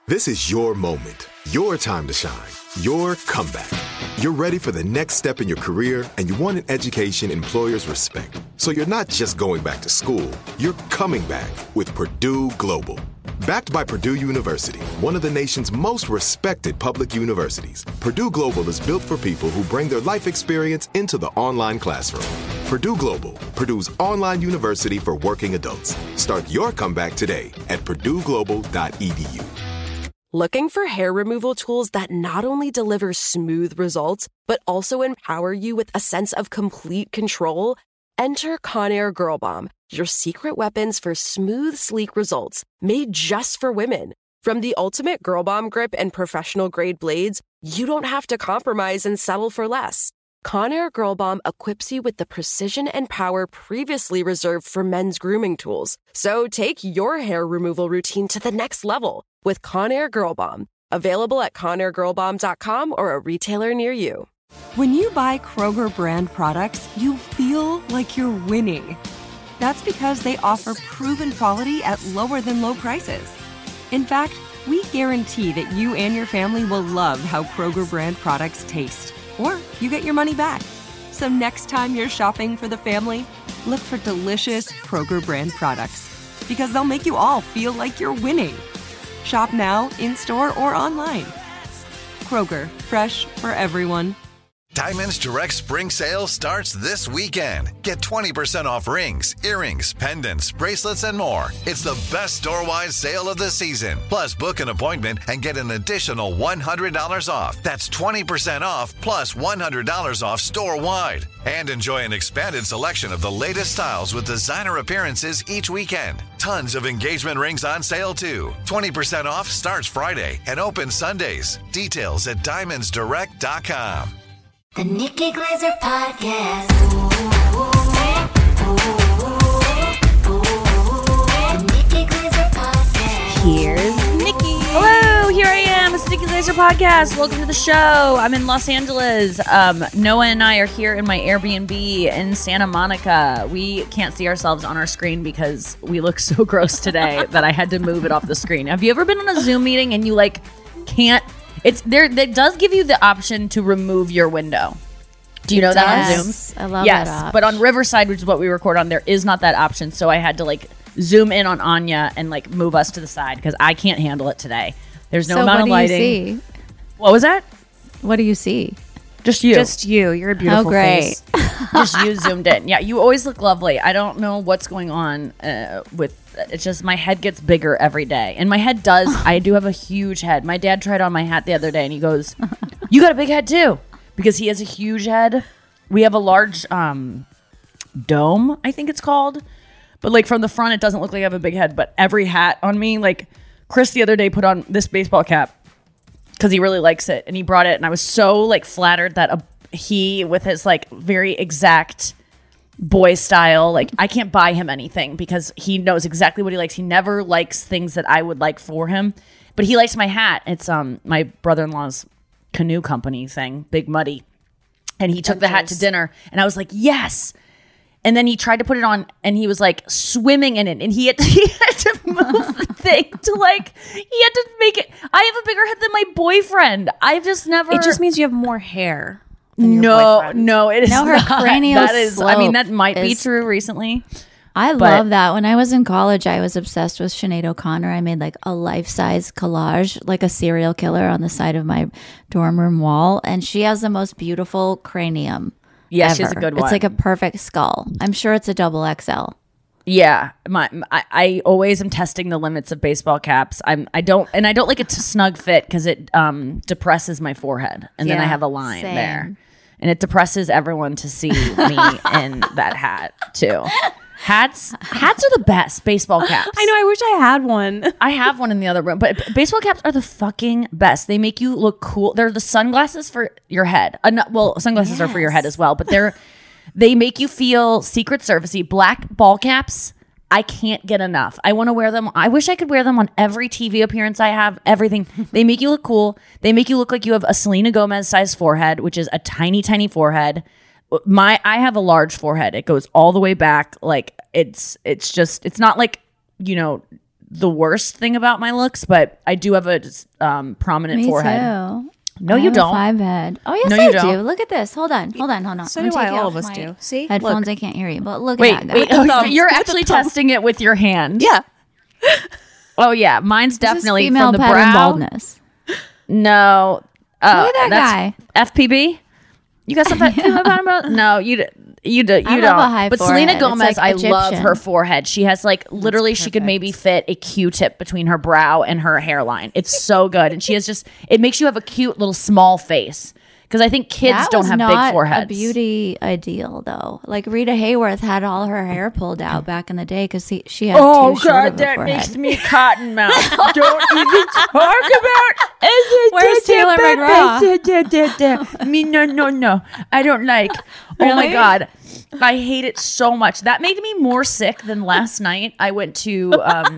This is your moment, your time to shine, your comeback. You're ready for the next step in your career, and you want an education employers respect. So you're not just going back to school, you're coming back with Purdue Global. Backed by Purdue University, one of the nation's most respected public universities, Purdue Global is built for people who bring their life experience into the online classroom. Purdue Global, Purdue's online university for working adults. Start your comeback today at purdueglobal.edu. Looking for hair removal tools that not only deliver smooth results, but also empower you with a sense of complete control? Enter Conair Girl Bomb, your secret weapons for smooth, sleek results, made just for women. From the ultimate Girl Bomb grip and professional-grade blades, you don't have to compromise and settle for less. Conair Girl Bomb equips you with the precision and power previously reserved for men's grooming tools. So take your hair removal routine to the next level with Conair Girl Bomb. Available at ConairGirlBomb.com or a retailer near you. When you buy Kroger brand products, you feel like you're winning. That's because they offer proven quality at lower than low prices. In fact, we guarantee that you and your family will love how Kroger brand products taste, or you get your money back. So next time you're shopping for the family, look for delicious Kroger brand products, because they'll make you all feel like you're winning. Shop now, in-store, or online. Kroger, fresh for everyone. Diamonds Direct Spring Sale starts this weekend. Get 20% off rings, earrings, pendants, bracelets, and more. It's the best store-wide sale of the season. Plus, book an appointment and get an additional $100 off. That's 20% off plus $100 off store-wide. And enjoy an expanded selection of the latest styles with designer appearances each weekend. Tons of engagement rings on sale, too. 20% off starts Friday and opens Sundays. Details at diamondsdirect.com. The Nikki Glazer Podcast. The Nikki Glazer Podcast. Here's Nikki. Hello, here I am. It's the Nikki Glazer Podcast. Welcome to the show. I'm in Los Angeles. Noah and I are here in my Airbnb in Santa Monica. We can't see ourselves on our screen because we look so gross today that I had to move it off the screen. Have you ever been on a Zoom meeting and you can't? It's there. That does give you the option to remove your window. Do you know that on Zoom? I love that option. But on Riverside, which is what we record on, there is not that option. So I had to zoom in on Anya and move us to the side because I can't handle it today. There's no amount of lighting. What do you see? What was that? What do you see? Just you. Just you. You're a beautiful face. Just you zoomed in. Yeah, you always look lovely. I don't know what's going on with. It's just my head gets bigger every day, and my head does. I do have a huge head. My dad tried on my hat the other day, and he goes, "You got a big head too," because he has a huge head. We have a large dome, I think it's called, but from the front, it doesn't look like I have a big head. But every hat on me, Chris the other day put on this baseball cap because he really likes it, and he brought it, and I was so flattered that he with his very exact boy style, I can't buy him anything because he knows exactly what he likes. He never likes things that I would like for him, but he likes my hat. It's my brother-in-law's canoe company thing, Big Muddy, and he took the hat to dinner, and I was like, yes. And then he tried to put it on, and he was swimming in it, and he had to move the thing to he had to make it. I have a bigger head than my boyfriend. I've just never. It just means you have more hair. No, it is her not. cranial That is. I mean, that might be true recently. I love that. When I was in college, I was obsessed with Sinead O'Connor. I made a life-size collage, like a serial killer on the side of my dorm room wall, and she has the most beautiful cranium. Yeah, ever. she's a good one. It's like a perfect skull. I'm sure it's a double XL. Yeah, I always am testing the limits of baseball caps. I don't like it to snug fit because it depresses my forehead, and then I have a line there, and it depresses everyone to see me in that hat too. Hats are the best. Baseball caps. I know. I wish I had one. I have one in the other room, but baseball caps are the fucking best. They make you look cool. They're the sunglasses for your head. Sunglasses are for your head as well, but they make you feel Secret Service-y. Black ball caps, I can't get enough. I want to wear them. I wish I could wear them on every TV appearance I have. Everything. They make you look cool. They make you look like you have a Selena Gomez-sized forehead, which is a tiny, tiny forehead. I have a large forehead. It goes all the way back. It's not the worst thing about my looks, but I do have a prominent Me forehead. too. No, I you have a don't. 5 head. Oh, yes, No, I you do. don't. Look at this. Hold on. So I'm do gonna I. take All off of us my do. See? headphones. Look. I can't hear you, but look Wait, at that. wait. guy. Oh, you're actually testing it with your hand. Yeah. Oh yeah, mine's This is definitely female from the pattern brow. baldness. No. Look at that guy. that's FPB. You got something female pattern baldness? No, you don't. I love a high But forehead. Selena It's Gomez, like I love Egyptian. her forehead. She has like literally, she could perfect. maybe fit a Q-tip between her brow and her hairline. It's so good, and she has just. It makes you have a cute little small face. Because I think kids That don't was have not big foreheads. a beauty ideal, though. Like Rita Hayworth had all her hair pulled out back in the day because she had too short of a forehead. me cotton mouth. Don't even talk about Where's Taylor McGraw? Me, no. I don't like. Oh my Really? God. I hate it so much. That made me more sick than last night. I went to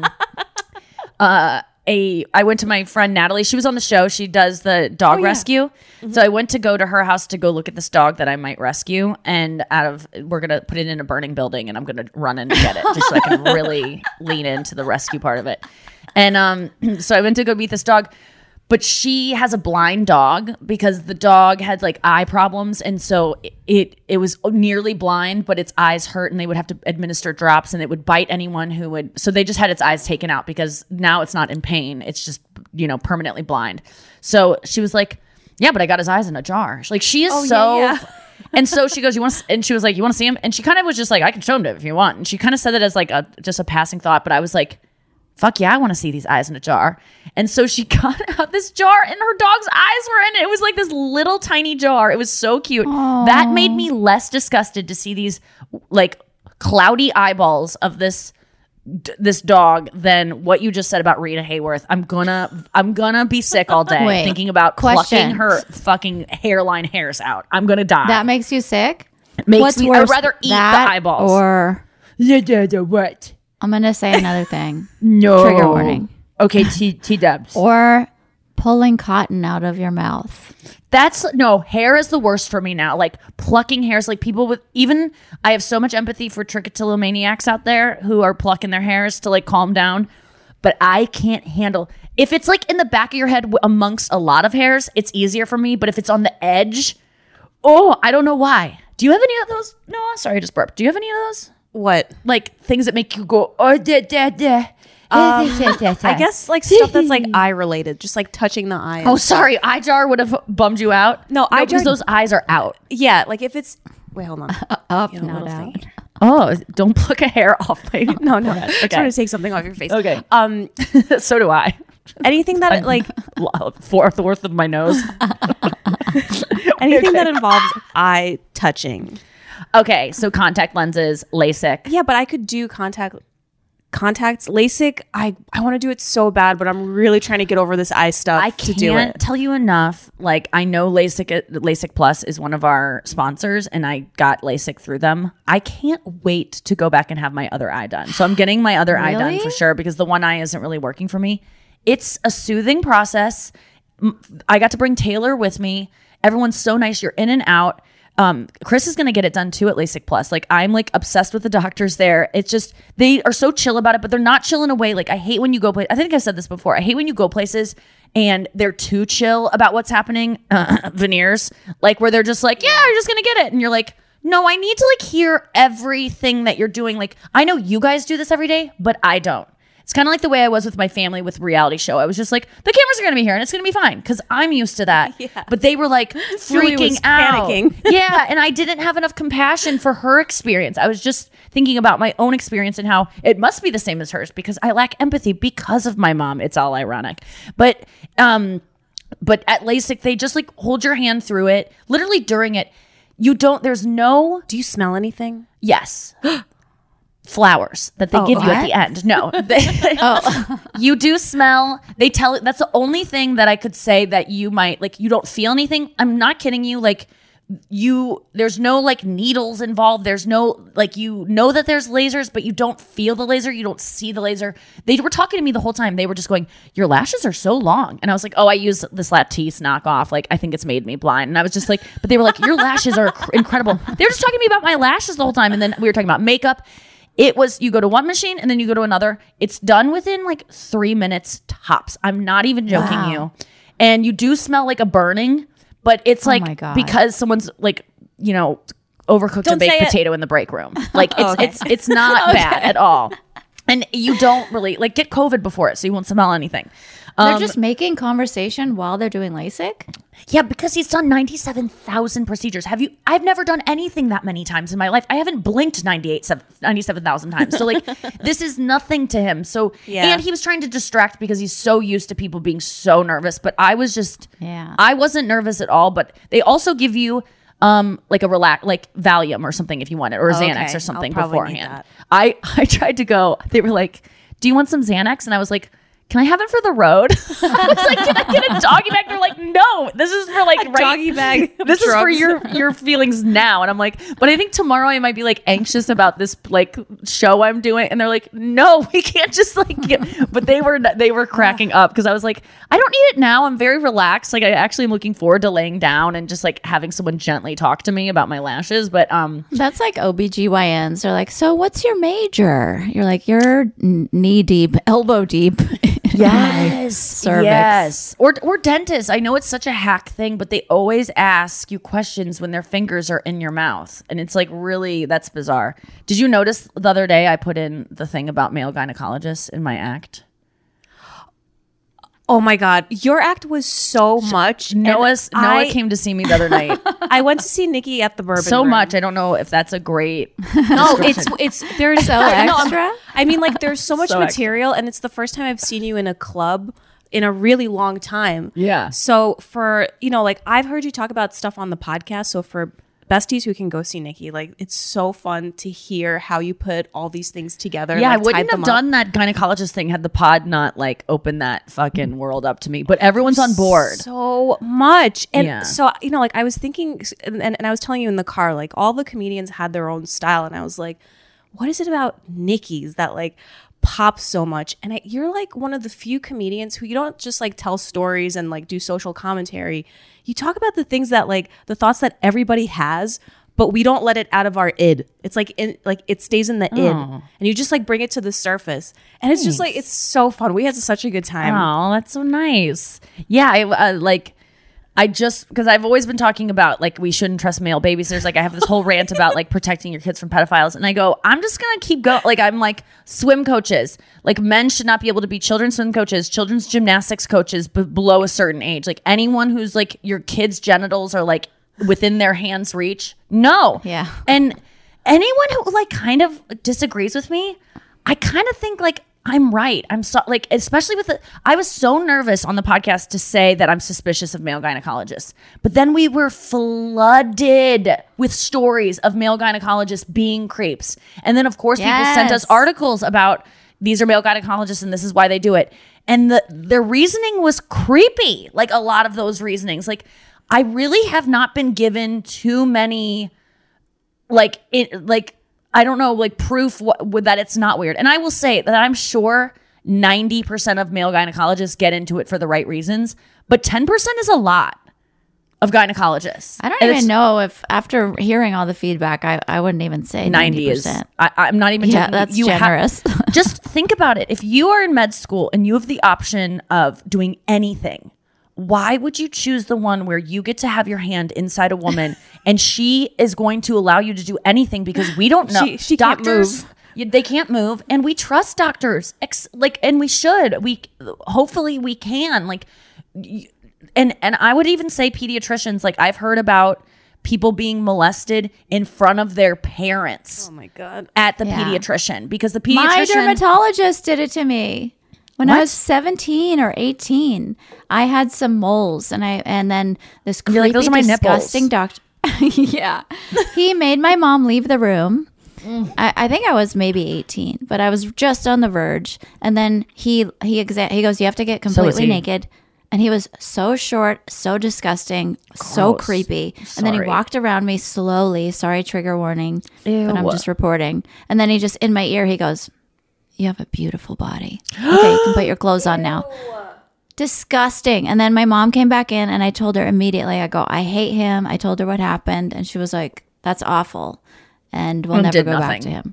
I went to my friend Natalie. She was on the show. She does the dog rescue. So I went to go to her house to go look at this dog that I might rescue. And we're going to put it in a burning building and I'm going to run in and get it just so I can really lean into the rescue part of it. And so I went to go meet this dog. But she has a blind dog because the dog had like eye problems. And so it was nearly blind, but its eyes hurt and they would have to administer drops and it would bite anyone who would. So they just had its eyes taken out because now it's not in pain. It's just, permanently blind. So she was like, yeah, but I got his eyes in a jar. Like she is And so she goes, and she was like, you want to see him? And she kind of was just like, I can show him if you want. And she kind of said it as like just a passing thought. But I was like, fuck yeah, I want to see these eyes in a jar. And so she got out this jar and her dog's eyes were in it. It was like this little tiny jar. It was so cute. That made me less disgusted to see these like cloudy eyeballs of this dog than what you just said about Rita Hayworth. I'm gonna be sick all day Wait, thinking about question. plucking her fucking hairline hairs out. I'm gonna die. That makes you sick? It makes What's me. worse, I'd rather eat the that eyeballs. Or What? I'm going to say another thing. No. Trigger warning. Okay, T-dubs. Or pulling cotton out of your mouth. Hair is the worst for me now. Like plucking hairs, like people with I have so much empathy for trichotillomaniacs out there who are plucking their hairs to like calm down. But I can't handle, if it's like in the back of your head amongst a lot of hairs, it's easier for me. But if it's on the edge, I don't know why. Do you have any of those? No, sorry, I just burped. Do you have any of those? What? Like things that make you go, I guess like stuff that's like eye related, just like touching the eye. Oh, sorry. Eye jar would have bummed you out. No, eye because jar- those eyes are out. Yeah, like if it's wait, hold on. Up, Get a not little out. thing. Oh, don't pluck a hair off my No. forehead. Just Okay. trying to take something off your face. Okay. So do I. Anything that like Fourth of my nose. anything that involves eye touching. Okay, so contact lenses, LASIK. Yeah, but I could do contacts. LASIK, I want to do it so bad, but I'm really trying to get over this eye stuff I to do can't it. tell you enough. Like, I know LASIK Plus is one of our sponsors, and I got LASIK through them. I can't wait to go back and have my other eye done. So I'm getting my other eye done Really? for sure because the one eye isn't really working for me. It's a soothing process. I got to bring Taylor with me. Everyone's so nice. You're in and out. Chris is going to get it done too at LASIK Plus. Like I'm like obsessed with the doctors there. It's just, they are so chill about it, but they're not chill in a way. Like I hate when you go, I think I said this before. I hate when you go places and they're too chill about what's happening. Veneers, like where they're just like, yeah, you're just going to get it. And you're like, no, I need to like hear everything that you're doing. Like I know you guys do this every day, but I don't. It's kind of like the way I was with my family with reality show. I was just like, the cameras are going to be here and it's going to be fine because I'm used to that. Yeah. But they were like Julie freaking was out. panicking. Yeah. And I didn't have enough compassion for her experience. I was just thinking about my own experience and how it must be the same as hers because I lack empathy because of my mom. It's all ironic. But at LASIK, they just like hold your hand through it. Literally during it, do you smell anything? Yes. Flowers that they give you at the end. No. You do smell. That's the only thing that I could say that you might like, you don't feel anything. I'm not kidding you. Like there's no like needles involved. There's no like, you know that there's lasers, but you don't feel the laser. You don't see the laser. They were talking to me the whole time. They were just going, your lashes are so long. And I was like, oh, I use this Latisse knockoff. Like, I think it's made me blind. And I was just like, but they were like, your lashes are incredible. They were just talking to me about my lashes the whole time. And then we were talking about makeup. It was, you go to one machine and then you go to another. It's done within like 3 minutes tops. I'm not even joking you. And you do smell like a burning, but it's my like God. because someone's like, you know, overcooked a baked potato in the break room. Like it's not bad at all. And you don't really like get COVID before it, so you won't smell anything. They're just making conversation while they're doing LASIK? Yeah, because he's done 97,000 procedures. I've never done anything that many times in my life. I haven't blinked 97,000 times. So like this is nothing to him. So and he was trying to distract because he's so used to people being so nervous. But I was just I wasn't nervous at all. But they also give you like a like Valium or something if you want it, or Xanax or something beforehand. I tried to go. They were like, "Do you want some Xanax?" And I was like, "Can I have it for the road?" I was like, "Can I get a doggy bag?" They're like, "No, this is for like doggy bag. This is for your feelings now." And I'm like, "But I think tomorrow I might be like anxious about this like show I'm doing." And they're like, "No, we can't just like get." But they were cracking up because I was like, "I don't need it now. I'm very relaxed. Like I actually am looking forward to laying down and just like having someone gently talk to me about my lashes." But that's like OBGYNs. They're like, "So what's your major?" You're like, "You're knee deep, elbow deep." Yes, cervix. yes, or dentists. I know it's such a hack thing, but they always ask you questions when their fingers are in your mouth, and it's like really that's bizarre. Did you notice the other day I put in the thing about male gynecologists in my act? Oh my God, your act was so much. Noah came to see me the other night. I went to see Nikki at the Bourbon So Room. much. I don't know if that's a great. No, it's there's So extra? I mean, like there's so much So material, and it's the first time I've seen you in a club in a really long time. Yeah. So for like I've heard you talk about stuff on the podcast. So for besties who can go see Nikki, like it's so fun to hear how you put all these things together. Yeah, like, I wouldn't have done that gynecologist thing had the pod not like opened that fucking world up to me. But everyone's on board. So much. And Yeah. so, like I was thinking, and I was telling you in the car, like all the comedians had their own style. And I was like, what is it about Nikki's that like pops so much? And you're like one of the few comedians who you don't just like tell stories and like do social commentary. You talk about the things that like the thoughts that everybody has, but we don't let it out of our id. It's like it stays in the id, and you just like bring it to the surface, and it's just like it's so fun. We had such a good time. Oh, that's so nice. Yeah, I just because I've always been talking about like we shouldn't trust male babysitters. Like I have this whole rant about like protecting your kids from pedophiles, and I go, I'm just gonna keep going. Like I'm like swim coaches. Like men should not be able to be children's swim coaches, children's gymnastics coaches below a certain age. Like anyone who's like your kid's genitals are like within their hands reach. No. Yeah. And anyone who like kind of disagrees with me, I kind of think like I'm right. I'm so like, especially with I was so nervous on the podcast to say that I'm suspicious of male gynecologists, but then we were flooded with stories of male gynecologists being creeps. And then of course people sent us articles about these are male gynecologists and this is why they do it. And their reasoning was creepy. Like a lot of those reasonings, like I really have not been given too many I don't know, like proof that it's not weird. And I will say that I'm sure 90% of male gynecologists get into it for the right reasons, but 10% is a lot of gynecologists. I don't even know if after hearing all the feedback, I wouldn't even say 90%. Is. I'm not even Yeah, joking. that's generous. Just think about it. If you are in med school and you have the option of doing anything, why would you choose the one where you get to have your hand inside a woman and she is going to allow you to do anything because we don't know. She can't move. They can't move, and we trust doctors. And we should. Hopefully we can. And I would even say pediatricians. Like I've heard about people being molested in front of their parents. Oh my God. At the pediatrician because the pediatrician. My dermatologist did it to me. When I was 17 or 18, I had some moles, and then this creepy, like, those are my disgusting doctor. Yeah, he made my mom leave the room. I think I was maybe 18, but I was just on the verge. And then he goes, "You have to get completely naked." And he was so short, so disgusting, so creepy. And then he walked around me slowly. Sorry, trigger warning, but I'm just reporting. And then he just in my ear, he goes, "You have a beautiful body. Okay, you can put your clothes on now." Disgusting. And then my mom came back in and I told her immediately, I go, "I hate him." I told her what happened and she was like, "That's awful." And we'll never go back to him.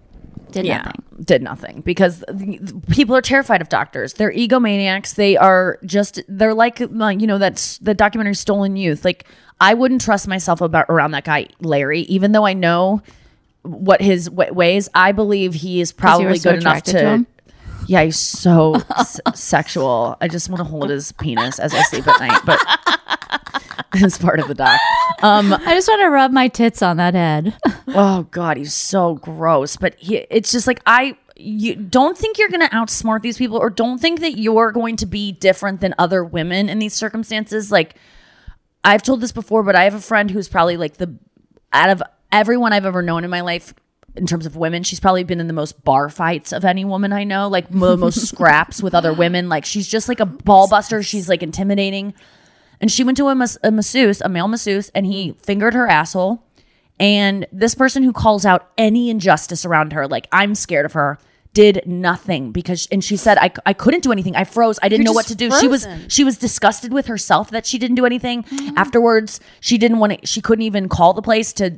Did nothing. Did nothing because people are terrified of doctors. They're egomaniacs. They're like, that's the documentary Stolen Youth. Like, I wouldn't trust myself around that guy, Larry, even though I know what his ways. I believe he is probably good enough to him? Yeah, he's so sexual. I just want to hold his penis as I sleep at night, but it's part of the doc. I just want to rub my tits on that head. Oh God, he's so gross. But it's just like you don't think you're going to outsmart these people, or don't think that you're going to be different than other women in these circumstances. Like, I've told this before, but I have a friend who's probably like out of everyone I've ever known in my life, in terms of women, she's probably been in the most bar fights of any woman I know, like the most scraps with other women. Like, she's just like a ball buster. She's like intimidating. And she went to a male masseuse, and he fingered her asshole. And this person who calls out any injustice around her, like, I'm scared of her, did nothing and she said, I couldn't do anything. I froze. I didn't know what to do. Frozen. She was disgusted with herself that she didn't do anything. Afterwards, she couldn't even call the place to,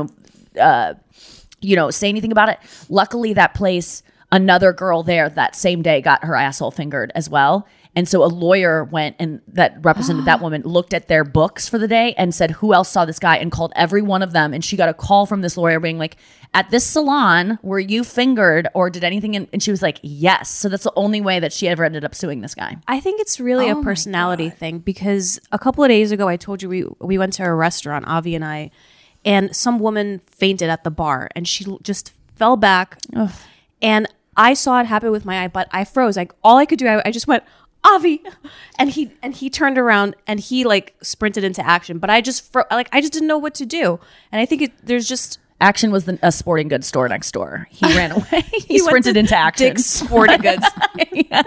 say anything about it. Luckily, that place, another girl there that same day got her asshole fingered as well. And so a lawyer went and that represented that woman, looked at their books for the day and said, who else saw this guy, and called every one of them. And she got a call from this lawyer being like, at this salon, were you fingered or did anything? And she was like, yes. So that's the only way that she ever ended up suing this guy. I think it's really a personality thing, because a couple of days ago, I told you we went to a restaurant, Avi and I, and some woman fainted at the bar and she just fell back. Ugh. And I saw it happen with my eye, but I froze. Like, all I could do, I just went, Avi, and he turned around and he like sprinted into action, but I just I just didn't know what to do. And I think there's just Action was a sporting goods store next door. He ran away. He sprinted into Action. Dick's Sporting Goods. Yeah.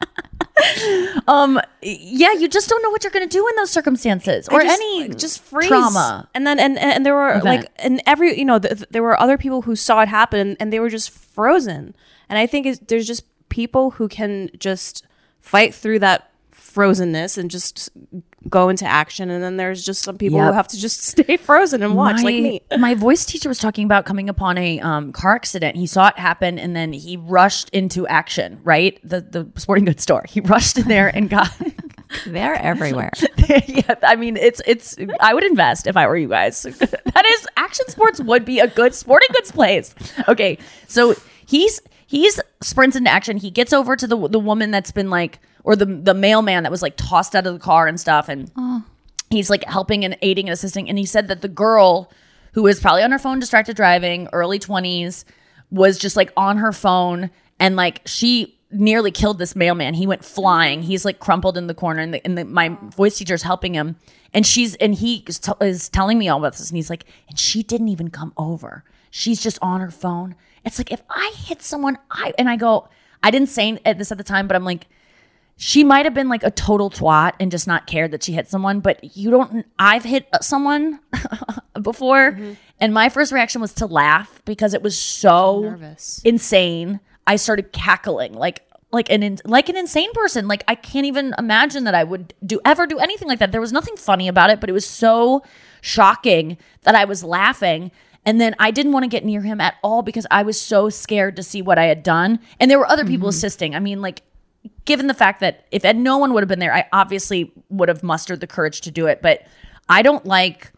You just don't know what you're going to do in those circumstances, or any just freeze. Trauma. And then and there were like, and every there were other people who saw it happen and they were just frozen. And I think there's just people who can just fight through that frozenness and just go into action, and then there's just some people who have to just stay frozen and watch, like me. My voice teacher was talking about coming upon a car accident. He saw it happen, and then he rushed into Action, right? The sporting goods store. He rushed in there and got they're everywhere. Yeah, I mean, it's I would invest if I were you guys. That is, Action Sports would be a good sporting goods place. Okay, so he's sprints into Action. He gets over to the woman that's been like, or the mailman that was like tossed out of the car and stuff. And he's like helping and aiding and assisting. And he said that the girl, who was probably on her phone, distracted driving, early 20s, was just like on her phone. And like, she nearly killed this mailman. He went flying. He's like crumpled in the corner, and my voice teacher is helping him. And he is telling me all about this. And he's like, and she didn't even come over. She's just on her phone. It's like, if I hit someone, I didn't say this at the time, but I'm like, she might have been like a total twat and just not cared that she hit someone, but I've hit someone before. Mm-hmm. And my first reaction was to laugh because it was so nervous, insane. I started cackling like an insane person. Like, I can't even imagine that I would ever do anything like that. There was nothing funny about it, but it was so shocking that I was laughing. And then I didn't want to get near him at all because I was so scared to see what I had done. And there were other people assisting. I mean, like, given the fact that if no one would have been there, I obviously would have mustered the courage to do it. But I don't like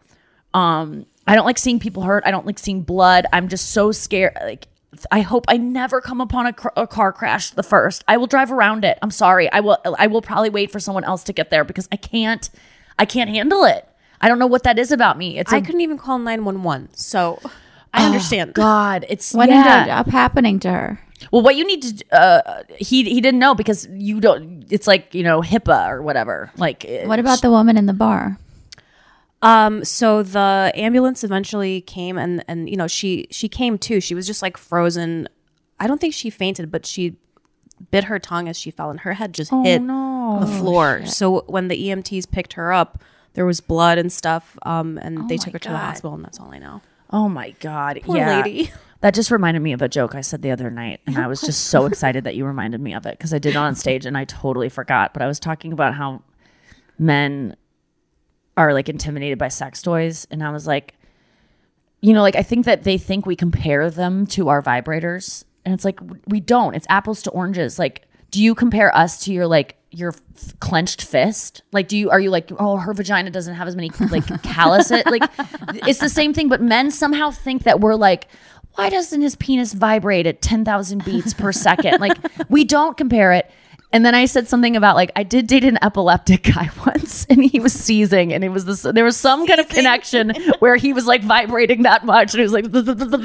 seeing people hurt. I don't like seeing blood. I'm just so scared. Like, I hope I never come upon a car crash the first. I will drive around it. I'm sorry. I will probably wait for someone else to get there because I can't handle it. I don't know what that is about me. I couldn't even call 911, so I understand. God, what ended up happening to her? Well, what you need to he didn't know because you don't. It's like, HIPAA or whatever. Like, what about the woman in the bar? So the ambulance eventually came, and she came too. She was just like frozen. I don't think she fainted, but she bit her tongue as she fell, and her head just hit the floor. Shit. So when the EMTs picked her up, there was blood and stuff, and they took her to the hospital, and that's all I know. Oh my God. Poor lady. That just reminded me of a joke I said the other night, and I was just so excited that you reminded me of it because I did it on stage and I totally forgot. But I was talking about how men are like intimidated by sex toys, and I was like, I think that they think we compare them to our vibrators, And it's like, we don't. It's apples to oranges. Like, do you compare us to your clenched fist? Like, are you like, oh, her vagina doesn't have as many like calluses? Like, it's the same thing, but men somehow think that we're like, why doesn't his penis vibrate at 10,000 beats per second? Like, we don't compare it. And then I said something about like, I did date an epileptic guy once and he was seizing and it was there was some kind of connection where he was like vibrating that much and it was like,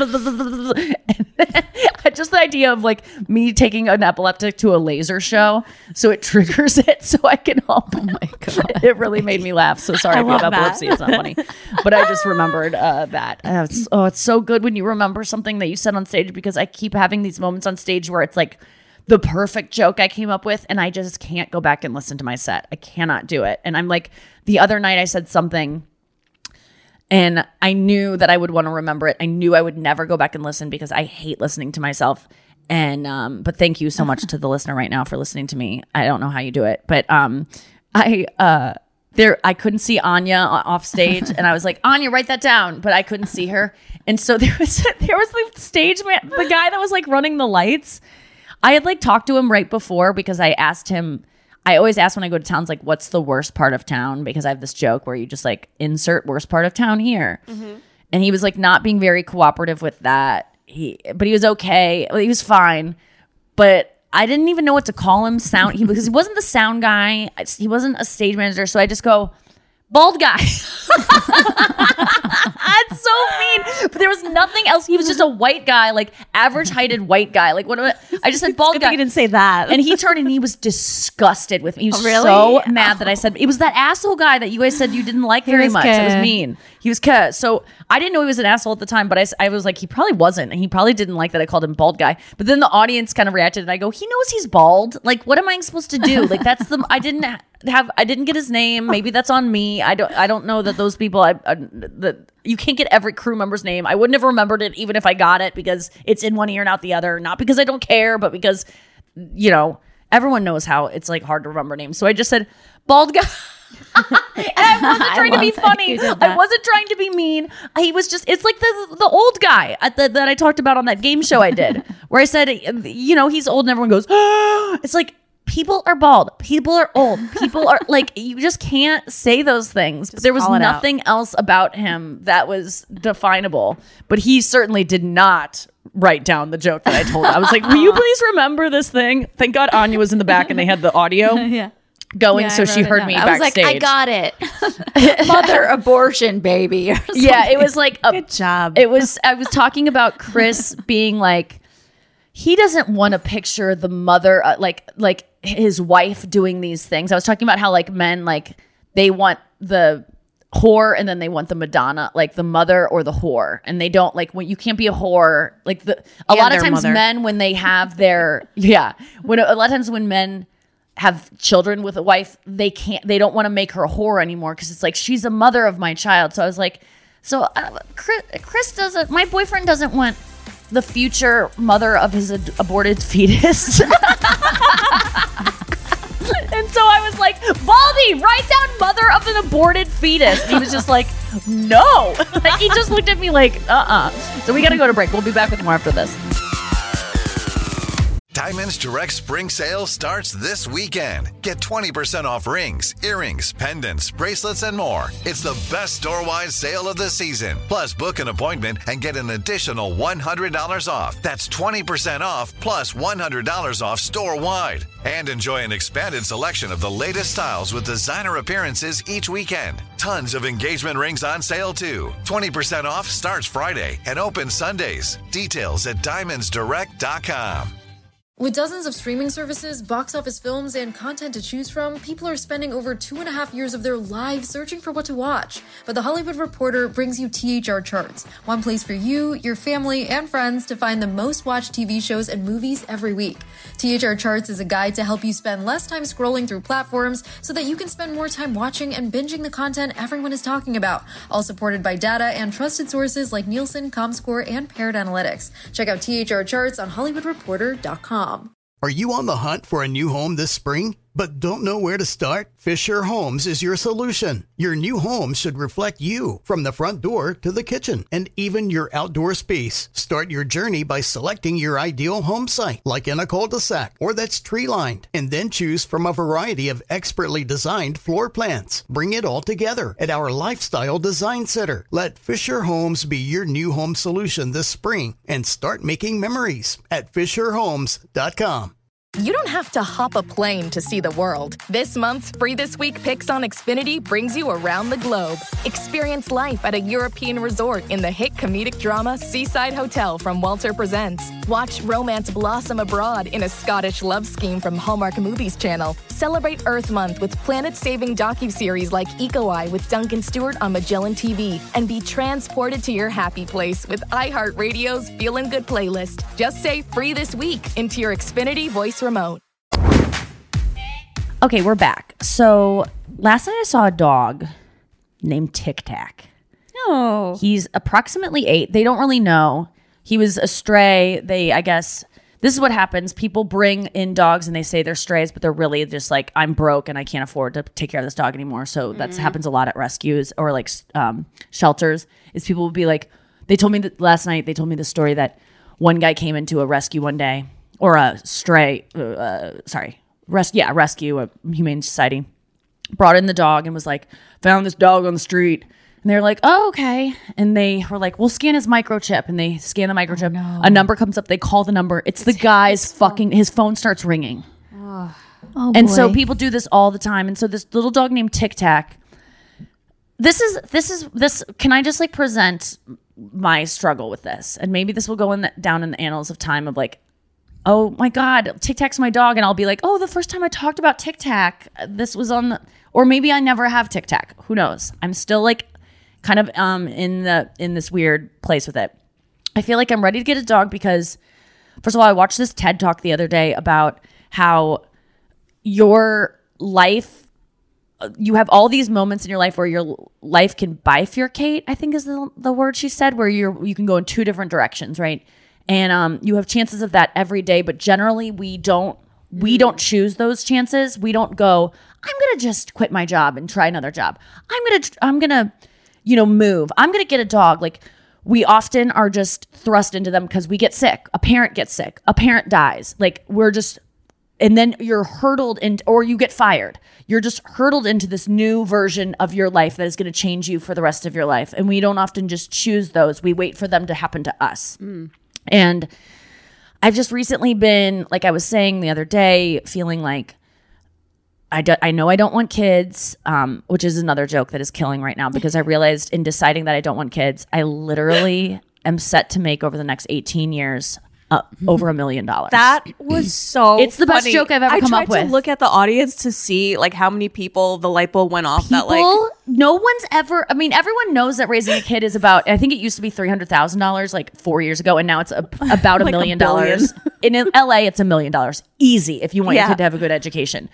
and just the idea of like me taking an epileptic to a laser show so it triggers it so I can help. Oh my God. It really made me laugh. So sorry if you have epilepsy. It's not funny. But I just remembered that. It's so good when you remember something that you said on stage, because I keep having these moments on stage where it's like, the perfect joke I came up with, and I just can't go back and listen to my set. I cannot do it. And I'm like, the other night I said something and I knew that I would want to remember it. I knew I would never go back and listen because I hate listening to myself. And but thank you so much to the listener right now for listening to me. I don't know how you do it, but I couldn't see Anya off stage, and I was like, Anya, write that down, but I couldn't see her. And so there was the stage man, the guy that was like running the lights. I had like talked to him right before because I asked him, I always ask when I go to towns, like, what's the worst part of town? Because I have this joke where you just like insert worst part of town here. Mm-hmm. And he was like not being very cooperative with that. But he was okay. He was fine. But I didn't even know what to call him because he wasn't the sound guy. He wasn't a stage manager. So I just go, bald guy. It's so mean. But there was nothing else. He was just a white guy, like average heighted white guy. Like I just said bald guy. You didn't say that. And he turned and he was disgusted with me. He was so mad that I said, it was that asshole guy that you guys said you didn't like very much. It was mean. He was so I didn't know he was an asshole at the time, but I was like, he probably wasn't. And he probably didn't like that I called him bald guy. But then the audience kind of reacted and I go, he knows he's bald. Like, what am I supposed to do? Like, that's I didn't get his name. Maybe that's on me. I don't know that those people, you can't get every crew member's name. I wouldn't have remembered it even if I got it because it's in one ear and out the other. Not because I don't care, but because, you know, everyone knows how it's like hard to remember names. So I just said, bald guy. And I wasn't trying to be funny. I wasn't trying to be mean. He was just, it's like the old guy that I talked about on that game show I did where I said, you know, he's old and everyone goes, oh. It's like, people are bald. People are old. People are like, you just can't say those things. But there was nothing else about him that was definable. But he certainly did not write down the joke that I told him. I was like, will you please remember this thing? Thank God Anya was in the back and they had the audio going, so she heard me backstage. I was like, I got it. Mother abortion, baby. Yeah, it was like, good job. I was talking about Chris being like, he doesn't want to picture the mother, like his wife doing these things. I was talking about how like men, like they want the whore and then they want the Madonna, like the mother or the whore. And they don't like, when you can't be a whore, like a lot of times men, when they have their, a lot of times when men have children with a wife, they don't want to make her a whore anymore. Cause it's like, she's a mother of my child. So I was like, Chris doesn't, my boyfriend doesn't want the future mother of his aborted fetus. And so I was like, Baldy, write down mother of an aborted fetus. And he was just like, no. Like, he just looked at me like, So we got to go to break. We'll be back with more after this. Diamonds Direct Spring Sale starts this weekend. Get 20% off rings, earrings, pendants, bracelets, and more. It's the best store-wide sale of the season. Plus, book an appointment and get an additional $100 off. That's 20% off plus $100 off store-wide. And enjoy an expanded selection of the latest styles with designer appearances each weekend. Tons of engagement rings on sale, too. 20% off starts Friday and opens Sundays. Details at diamondsdirect.com. With dozens of streaming services, box office films, and content to choose from, people are spending over 2.5 years of their lives searching for what to watch. But The Hollywood Reporter brings you THR Charts, one place for you, your family, and friends to find the most watched TV shows and movies every week. THR Charts is a guide to help you spend less time scrolling through platforms so that you can spend more time watching and binging the content everyone is talking about, all supported by data and trusted sources like Nielsen, Comscore, and Paired Analytics. Check out THR Charts on HollywoodReporter.com. Are you on the hunt for a new home this spring? but don't know where to start? Fisher Homes is your solution. Your new home should reflect you, from the front door to the kitchen and even your outdoor space. Start your journey by selecting your ideal home site, like in a cul-de-sac or that's tree-lined, and then choose from a variety of expertly designed floor plans. Bring it all together at our Lifestyle Design Center. Let Fisher Homes be your new home solution this spring and start making memories at FisherHomes.com. You don't have to hop a plane to see the world. This month's Free This Week Picks on Xfinity brings you around the globe. Experience life at a European resort in the hit comedic drama Seaside Hotel from Walter Presents. Watch romance blossom abroad in a Scottish love scheme from Hallmark Movies Channel. Celebrate Earth Month with planet-saving docuseries like Eco Eye with Duncan Stewart on Magellan TV. And be transported to your happy place with iHeartRadio's Feelin' Good playlist. Just say Free This Week into your Xfinity voice remote. Okay, we're back. So last night I saw a dog named Tic Tac. Oh. He's approximately 8. They don't really know. He was a stray. I guess, this is what happens. People bring in dogs and they say they're strays, but they're really just like, I'm broke and I can't afford to take care of this dog anymore. So that happens a lot at rescues or like shelters, is people will be like, they told me that last night, they told me the story that one guy came into a rescue one day, or a stray, rescue, a humane society, brought in the dog and was like, found this dog on the street. And they're like, oh, okay. And they were like, we'll scan his microchip. And they scan the microchip. Oh, no. A number comes up. They call the number. It's the guy's fucking, his phone starts ringing. Oh, and boy. so people do this all the time. And so this little dog named Tic Tac, this, can I just like present my struggle with this? And maybe this will go down in the annals of time of like, oh my God, Tic Tac's my dog. And I'll be like, oh, the first time I talked about Tic Tac, this was on the, or maybe I never have Tic Tac. Who knows? I'm still like kind of in this weird place with it. I feel like I'm ready to get a dog because, first of all, I watched this TED Talk the other day about how your life, you have all these moments in your life where your life can bifurcate, I think is the word she said, where you can go in two different directions, right? And you have chances of that every day, but generally we don't choose those chances. We don't go, I'm gonna just quit my job and try another job. I'm gonna move. I'm gonna get a dog. Like, we often are just thrust into them because we get sick. A parent gets sick. A parent dies. Like, and then you're hurdled or you get fired. You're just hurdled into this new version of your life that is going to change you for the rest of your life. And we don't often just choose those. We wait for them to happen to us. And I've just recently been, like I was saying the other day, feeling like I know I don't want kids, which is another joke that is killing right now, because I realized in deciding that I don't want kids, I literally am set to make over the next 18 years over $1 million. That was so It's the best funny. joke I've ever come up with. I tried to look at the audience to see like how many people the light bulb went off. No one's ever, I mean, everyone knows that raising a kid is about, I think it used to be $300,000 like 4 years ago, and now it's about $1 Like million. $1 billion. In LA, it's $1 million. Easy if you want your kid to have a good education.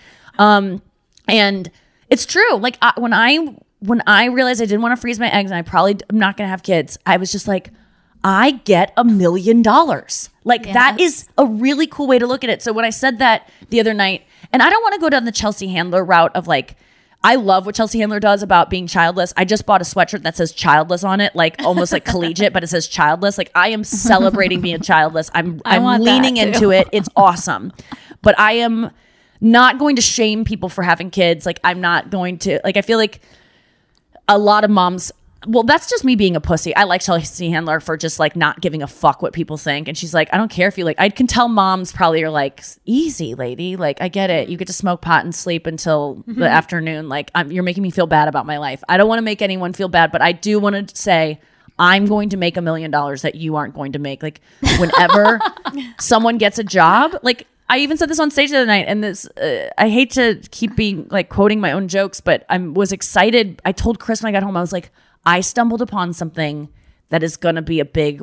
And it's true. Like when I realized I didn't want to freeze my eggs and I probably am not going to have kids, I was just like, I get $1 million. Like, that is a really cool way to look at it. So when I said that the other night, and I don't want to go down the Chelsea Handler route of like, I love what Chelsea Handler does about being childless. I just bought a sweatshirt that says childless on it, like almost like collegiate, but it says childless. Like, I am celebrating being childless. I'm leaning into it. It's awesome. But I am not going to shame people for having kids. Like, I'm not going to, like, I feel like a lot of moms, well, that's just me being a pussy. I like Chelsea Handler for just like not giving a fuck what people think. And she's like, I don't care if you like, I can tell moms probably are like, easy lady. Like, I get it. You get to smoke pot and sleep until the afternoon. Like, you're making me feel bad about my life. I don't want to make anyone feel bad, but I do want to say, I'm going to make $1 million that you aren't going to make. Like, whenever someone gets a job, like, I even said this on stage the other night, and this, I hate to keep being like quoting my own jokes, but I was excited. I told Chris when I got home, I was like, I stumbled upon something that is going to be a big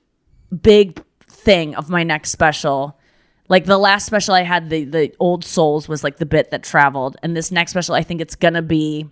thing of my next special. Like, the last special I had, the Old Souls was like the bit that traveled. And this next special, I think it's going to be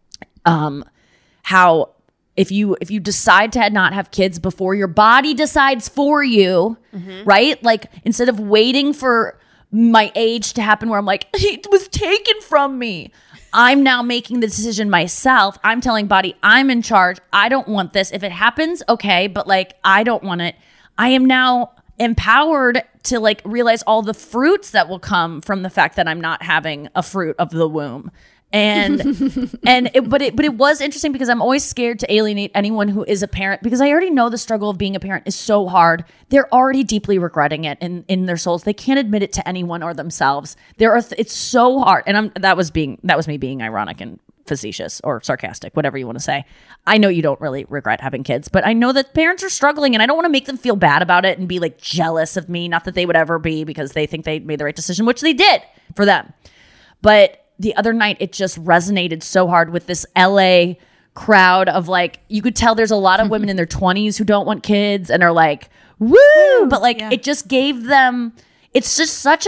how if you decide to not have kids before your body decides for you, right? Like, instead of waiting for my age to happen where I'm like, it was taken from me. I'm now making the decision myself. I'm telling body, I'm in charge. I don't want this. If it happens, okay, but like, I don't want it. I am now empowered to like realize all the fruits that will come from the fact that I'm not having a fruit of the womb. And but it was interesting because I'm always scared to alienate anyone who is a parent, because I already know the struggle of being a parent is so hard. They're already deeply regretting it in their souls. They can't admit it to anyone or themselves. It's so hard. And that was me being ironic and facetious or sarcastic, whatever you want to say. I know you don't really regret having kids, but I know that parents are struggling, and I don't want to make them feel bad about it and be like jealous of me. Not that they would ever be, because they think they made the right decision, which they did for them. But the other night, it just resonated so hard with this LA crowd of like, you could tell there's a lot of women in their 20s who don't want kids and are like, woo! But like, it just gave them, it's just such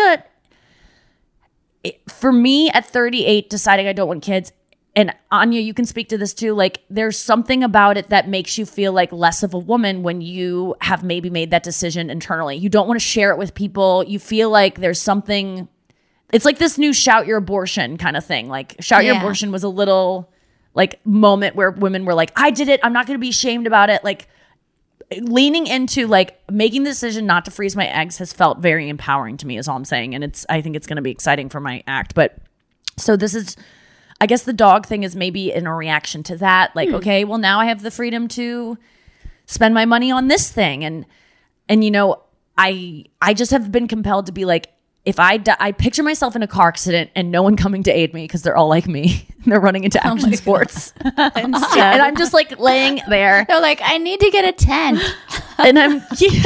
for me at 38, deciding I don't want kids, and Anya, you can speak to this too, like there's something about it that makes you feel like less of a woman when you have maybe made that decision internally. You don't want to share it with people. You feel like there's something. It's like this new shout your abortion kind of thing. Like shout your abortion was a little like moment where women were like, I did it. I'm not going to be ashamed about it. Like leaning into like making the decision not to freeze my eggs has felt very empowering to me, is all I'm saying. And I think it's going to be exciting for my act. But so this is, I guess the dog thing is maybe in a reaction to that. Like, okay, well now I have the freedom to spend my money on this thing. And you know, I just have been compelled to be like, if I picture myself in a car accident and no one coming to aid me because they're all like me. They're running into action sports. And I'm just like laying there. They're like, I need to get a tent. And I'm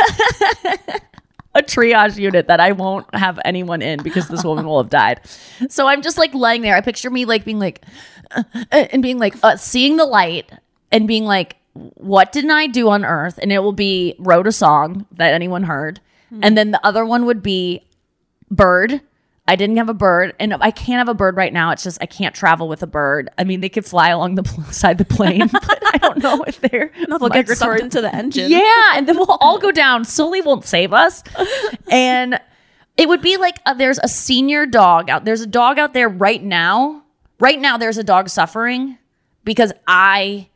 a triage unit that I won't have anyone in because this woman will have died. So I'm just like laying there. I picture me like being like, and being like, seeing the light and being like, what didn't I do on earth? And it will be wrote a song that anyone heard. And then the other one would be bird. I didn't have a bird, and I can't have a bird right now. It's just I can't travel with a bird. I mean, they could fly along the side of the plane, but I don't know if they're they'll get sucked into the engine. Yeah, and then we'll all go down. Sully won't save us. And it would be like there's a senior dog out. There's a dog out there right now. Right now, there's a dog suffering because I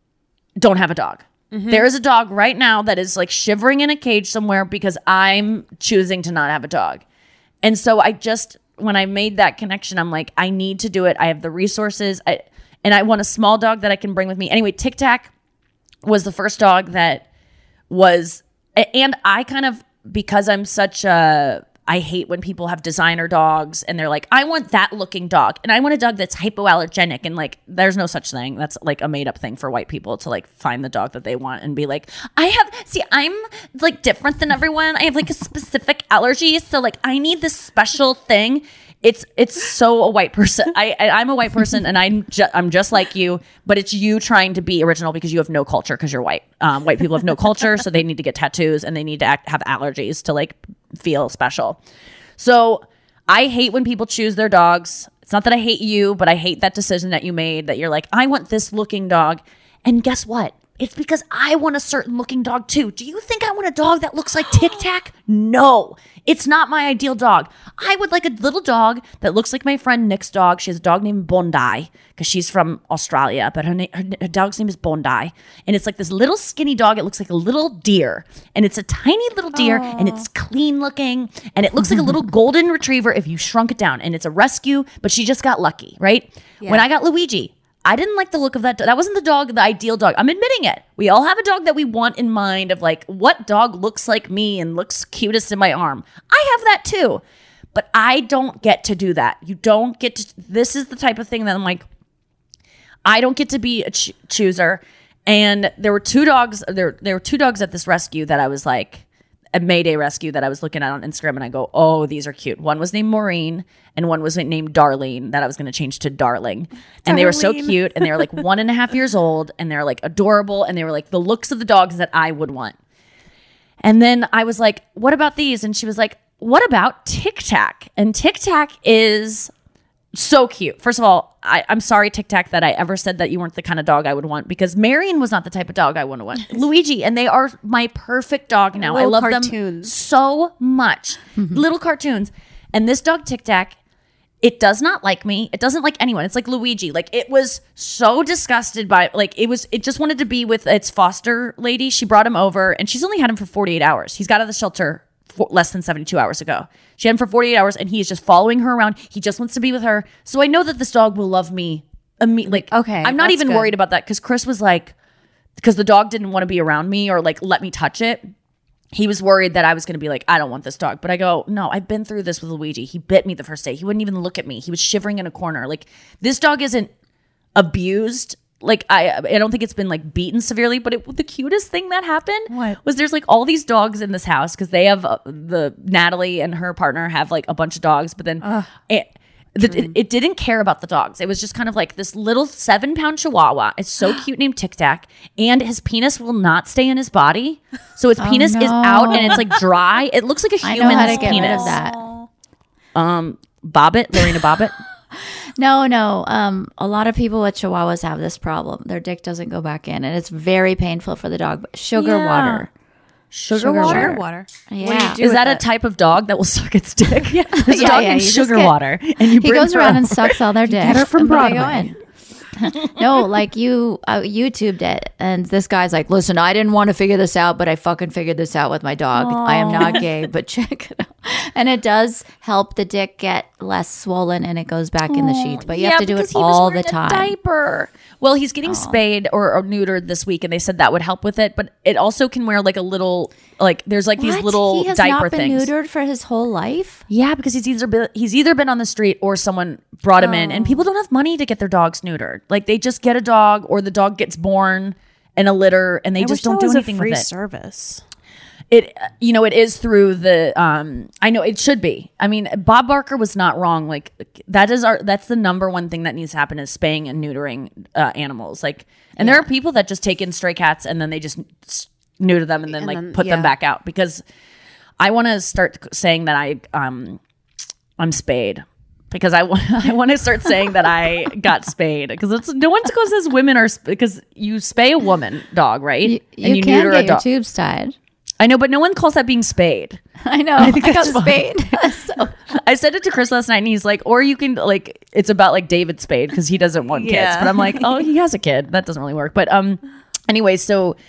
don't have a dog. Mm-hmm. There is a dog right now that is like shivering in a cage somewhere because I'm choosing to not have a dog. And so when I made that connection, I'm like, I need to do it. I have the resources. And I want a small dog that I can bring with me. Anyway, Tic Tac was the first dog that was, and I kind of, because I'm such I hate when people have designer dogs and they're like, I want that looking dog. And I want a dog that's hypoallergenic. And like, there's no such thing. That's like a made up thing for white people to like find the dog that they want and be like, I'm like different than everyone. I have like a specific allergy. So like, I need this special thing. It's so a white person. I'm a white person and I'm just like you, but it's you trying to be original because you have no culture because you're white. White people have no culture, so they need to get tattoos and they need to have allergies to like feel special. So I hate when people choose their dogs. It's not that I hate you, but I hate that decision that you made that you're like, I want this looking dog. And guess what? It's because I want a certain looking dog too. Do you think I want a dog that looks like Tic Tac? No, it's not my ideal dog. I would like a little dog that looks like my friend Nick's dog. She has a dog named Bondi because she's from Australia, but her dog's name is Bondi. And it's like this little skinny dog. It looks like a little deer. And it's a tiny little deer and it's clean looking. And it looks like a little golden retriever if you shrunk it down. And it's a rescue, but she just got lucky, right? Yeah. When I got Luigi, I didn't like the look of that dog. That wasn't the ideal dog. I'm admitting it. We all have a dog that we want in mind of like, what dog looks like me and looks cutest in my arm? I have that too. But I don't get to do that. You don't get to, this is the type of thing that I'm like, I don't get to be a chooser. And there were two dogs, there were two dogs at this rescue that I was like, a Mayday rescue that I was looking at on Instagram, and I go, oh, these are cute. One was named Maureen and one was named Darlene that I was going to change to Darling. And they were so cute, and they were like 1.5 years old, and they're like adorable, and they were like the looks of the dogs that I would want. And then I was like, what about these? And she was like, what about Tic Tac? And Tic Tac is so cute. First of all, I'm sorry, Tic Tac, that I ever said that you weren't the kind of dog I would want, because Marion was not the type of dog I would want. Luigi, and they are my perfect dog now. I love them so much. Little cartoons. And this dog, Tic Tac, it does not like me. It doesn't like anyone. It's like Luigi. Like, it was so disgusted by, like, it just wanted to be with its foster lady. She brought him over, and she's only had him for 48 hours. He's got out of the shelter less than 72 hours ago. She had him for 48 hours, and he is just following her around. He just wants to be with her. So I know that this dog will love me. Like, okay, I'm not even worried about that, because Chris was like, because the dog didn't want to be around me or like let me touch it. He was worried that I was going to be like, I don't want this dog. But I go, no, I've been through this with Luigi. He bit me the first day. He wouldn't even look at me. He was shivering in a corner. Like, this dog isn't abused. Like, I don't think it's been like beaten severely. But the cutest thing that happened was there's like all these dogs in this house, because they have the Natalie and her partner have like a bunch of dogs. But then it didn't care about the dogs. It was just kind of like this little 7-pound chihuahua. It's so cute, named Tic Tac. And his penis will not stay in his body. So his penis is out, and it's like dry. It looks like a human's I know how to get penis. rid of that. Bobbitt, Lorena Bobbitt. No. A lot of people with chihuahuas have this problem. Their dick doesn't go back in, and it's very painful for the dog. Sugar water. Sugar water. Yeah. What do you do Is with that a it? type of dog that will suck its dick? There's a Yeah, dog yeah, named you just Sugar get- Water, and you He bring goes her around up. and sucks all their dick. Get her from and then they go Broadway. in. No, like you YouTubed it, and this guy's like, listen, I didn't want to figure this out, but I fucking figured this out with my dog. I am not gay, but check it out. And it does help the dick get less swollen, and it goes back in the sheets, but you have to do it all the time. Diaper. Well, he's getting spayed or neutered this week, and they said that would help with it. But it also can wear like a little, like there's like these What? little he has diaper not been things. neutered for his whole life. Yeah, because he's either been on the street or someone brought him in, and people don't have money to get their dogs neutered. Like, they just get a dog, or the dog gets born in a litter, and they just don't do anything free with it. service. It it is through the I know it should be. I mean, Bob Barker was not wrong. Like, that's the number one thing that needs to happen, is spaying and neutering animals. Like, and there are people that just take in stray cats and then they just neuter them and then put them back out, because I want to start saying that I'm spayed. Because I want to start saying that I got spayed, because no one says women are, because you spay a woman dog, right? You can neuter get a your dog. tubes tied. I know, but no one calls that being spayed. I know. I think I got that's fun. spayed. So I said it to Chris last night, and he's like, or you can, like, it's about like David Spade, because he doesn't want kids. But I'm like, oh, he has a kid. That doesn't really work. But anyway, so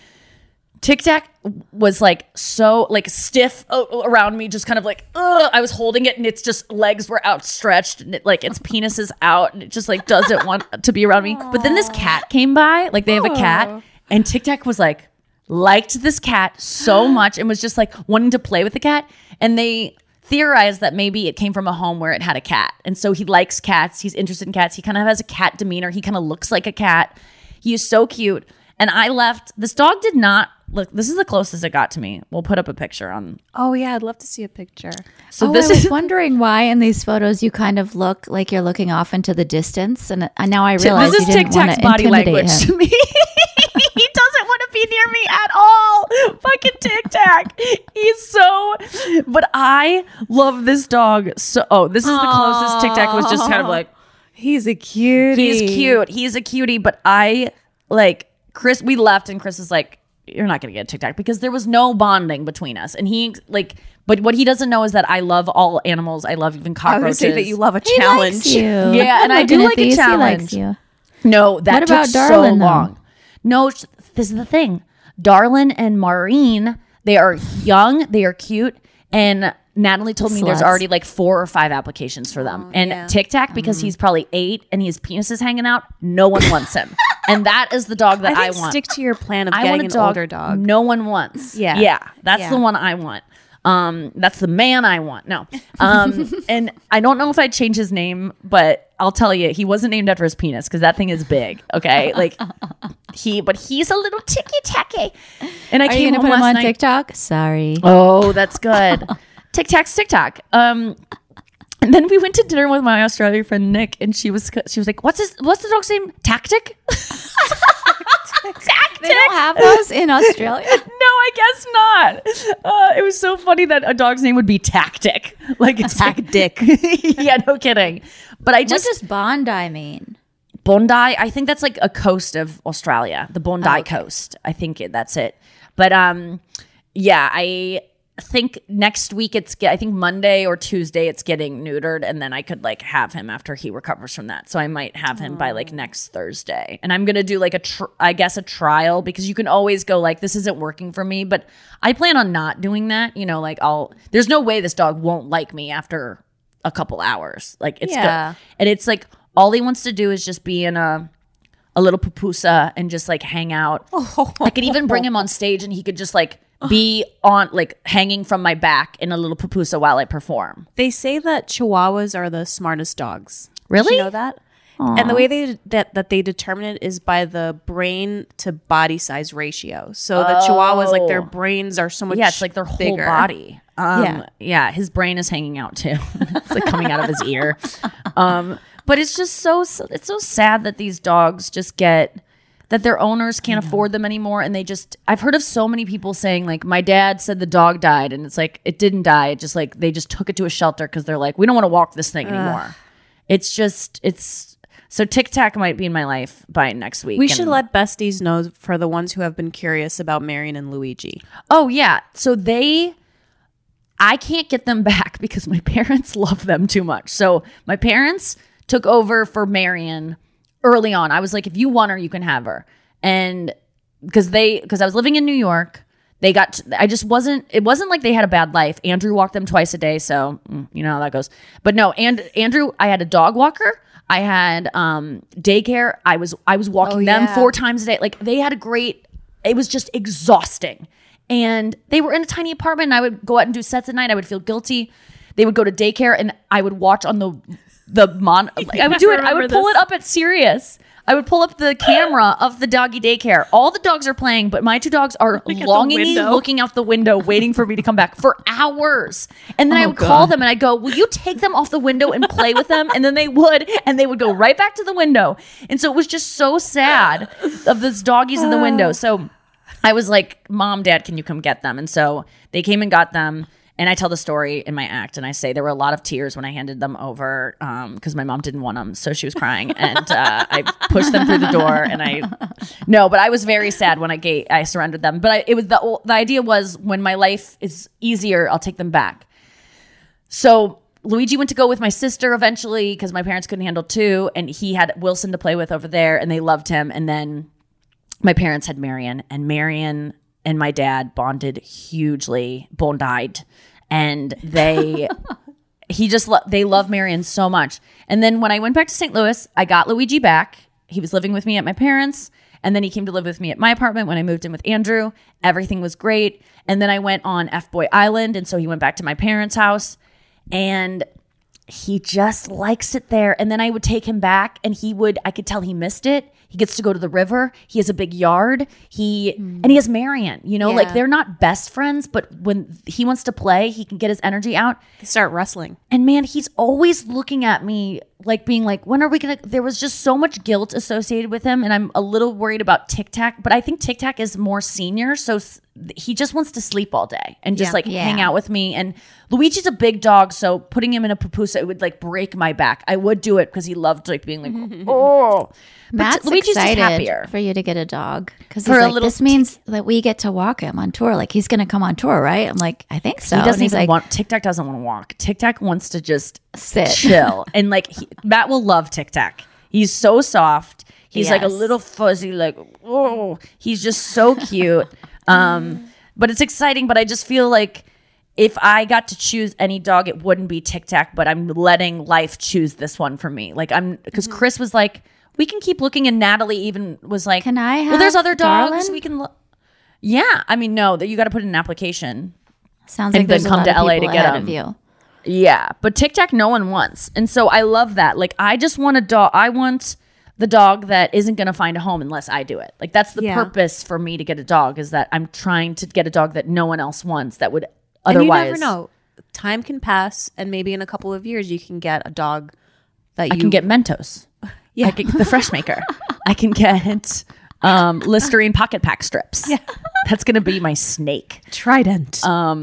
Tic Tac was like so like stiff around me, just kind of like, I was holding it, and its just legs were outstretched, and its penis is out, and it just like doesn't want to be around me. But then this cat came by, like they have a cat, and Tic Tac was like, liked this cat so much, and was just like wanting to play with the cat. And they theorized that maybe it came from a home where it had a cat, and so he likes cats, he's interested in cats, he kind of has a cat demeanor, he kind of looks like a cat, he is so cute. And I left. This dog did not look. This is the closest it got to me. We'll put up a picture on. Oh yeah, I'd love to see a picture. So I this was is wondering why in these photos you kind of look like you're looking off into the distance, and now I realize this is you Tic didn't want Tac's to body intimidate language him. to me. He doesn't want to be near me at all. Fucking Tic Tac. He's so. But I love this dog. So this is the closest Tic Tac was just kind of like. He's a cutie. He's cute. He's a cutie. But I like Chris. We left, and Chris is like, you're not going to get a Tic Tac, because there was no bonding between us. And he like, but what he doesn't know is that I love all animals. I love even I was cockroaches. going to say that you love a He challenge. likes you. Yeah, and I I'm do looking at like a these, he challenge. likes you. No, that What about took Darlin, so though? long. No, this is the thing. Darlin and Maureen, they are young, they are cute, and Natalie told me there's Sluts. already like 4 or 5 applications for them. And Tic Tac, because he's probably 8 and his penis is hanging out, no one wants him. And that is the dog that I think want. stick to your plan of I getting want a an dog older dog. no one wants. Yeah. That's Yeah. the one I want. That's the man I want. No. And I don't know if I'd change his name, but I'll tell you, he wasn't named after his penis, because that thing is big. Okay. Like but he's a little ticky tacky. And I Are you came going to home put him last on night. TikTok? Sorry. Oh, that's good. Tic Tac's TikTok. And then we went to dinner with my Australian friend Nick, and she was like, "What's the dog's name? Tactic." Tactic. They don't have those in Australia. No, I guess not. It was so funny that a dog's name would be Tactic. Like it's Tactic. Yeah, no kidding. But I What just does Bondi mean? Bondi. I think that's like a coast of Australia, the Bondi Coast. I think that's it. But yeah, think next week I think Monday or Tuesday it's getting neutered, and then I could like have him after he recovers from that. So I might have him by like next Thursday, and I'm gonna do like a trial, because you can always go like, this isn't working for me, but I plan on not doing that. You know, like there's no way this dog won't like me after a couple hours. Like it's good, and it's like all he wants to do is just be in a little pupusa and just like hang out. I could even bring him on stage, and he could just like be on like hanging from my back in a little pupusa while I perform. They say that Chihuahuas are the smartest dogs. Really? Did you know that? Aww. And the way they determine it is by the brain to body size ratio. So the Chihuahuas, like their brains are so much it's like their whole bigger. body. Yeah, his brain is hanging out too. It's like coming out of his ear. But it's just so sad that these dogs just that their owners can't afford them anymore. And I've heard of so many people saying like, my dad said the dog died, and it's like, it didn't die. It just like, they just took it to a shelter because they're like, we don't want to walk this thing anymore. So Tic Tac might be in my life by next week. We should let besties know, for the ones who have been curious about Marion and Luigi. Oh yeah. So I can't get them back because my parents love them too much. So my parents took over for Marion early on. I was like, if you want her, you can have her. And because I was living in New York, it wasn't like they had a bad life. Andrew walked them twice a day. So you know how that goes. But no, Andrew, I had a dog walker. I had daycare. I was walking them 4 times a day. Like they had it was just exhausting. And they were in a tiny apartment, and I would go out and do sets at night. I would feel guilty. They would go to daycare, and I would watch on the I would do it. I would pull it up at Sirius. I would pull up the camera of the doggy daycare. All the dogs are playing, but my 2 dogs are longingly looking out the window, waiting for me to come back for hours. And then I would call them, and I'd go, will you take them off the window and play with them? And then they would go right back to the window. And so it was just so sad of those doggies in the window. So I was like, Mom, Dad, can you come get them? And so they came and got them. And I tell the story in my act, and I say there were a lot of tears when I handed them over because my mom didn't want them, so she was crying. And I pushed them through the door, but I was very sad when I surrendered them. But it was the idea was, when my life is easier, I'll take them back. So Luigi went to go with my sister eventually because my parents couldn't handle 2, and he had Wilson to play with over there, and they loved him. And then my parents had Marion, and my dad bonded hugely, bondied, and they love Marion so much. And then when I went back to St. Louis, I got Luigi back. He was living with me at my parents', and then he came to live with me at my apartment when I moved in with Andrew. Everything was great. And then I went on F-Boy Island, and so he went back to my parents' house, and he just likes it there. And then I would take him back, and I could tell he missed it. He gets to go to the river. He has a big yard. And he has Marion, like they're not best friends, but when he wants to play, he can get his energy out. They start wrestling. And man, he's always looking at me like being like, when are we going to, there was just so much guilt associated with him. And I'm a little worried about Tic Tac, but I think Tic Tac is more senior. So he just wants to sleep all day and just hang out with me. And Luigi's a big dog, so putting him in a pupusa, it would like break my back. I would do it because he loved like being like, oh. Matt's Luigi's excited just happier for you to get a dog because he's like, this means that we get to walk him on tour. Like he's going to come on tour, right? I'm like, I think so. He doesn't even want. Tic Tac doesn't want to walk. Tic Tac wants to just sit, chill, and like Matt will love Tic Tac. He's so soft. He's like a little fuzzy, like he's just so cute. But it's exciting. But I just feel like if I got to choose any dog, it wouldn't be Tic Tac. But I'm letting life choose this one for me. Like because Chris was like, we can keep looking, and Natalie even was like, can I have well, there's other dogs Darlin? we can look. Yeah, I mean, no, that you got to put in an application. Sounds like there's a lot of people ahead of you. Yeah, but Tic Tac no one wants. And so I love that. Like I just want a dog. I want the dog that isn't going to find a home unless I do it. Like that's the purpose for me to get a dog, is that I'm trying to get a dog that no one else wants that would otherwise. And you never know. Time can pass, and maybe in a couple of years you can get a dog that I can get Mentos. Yeah. I can get the Fresh Maker. I can get Listerine pocket pack strips. Yeah. That's going to be my snake. Trident.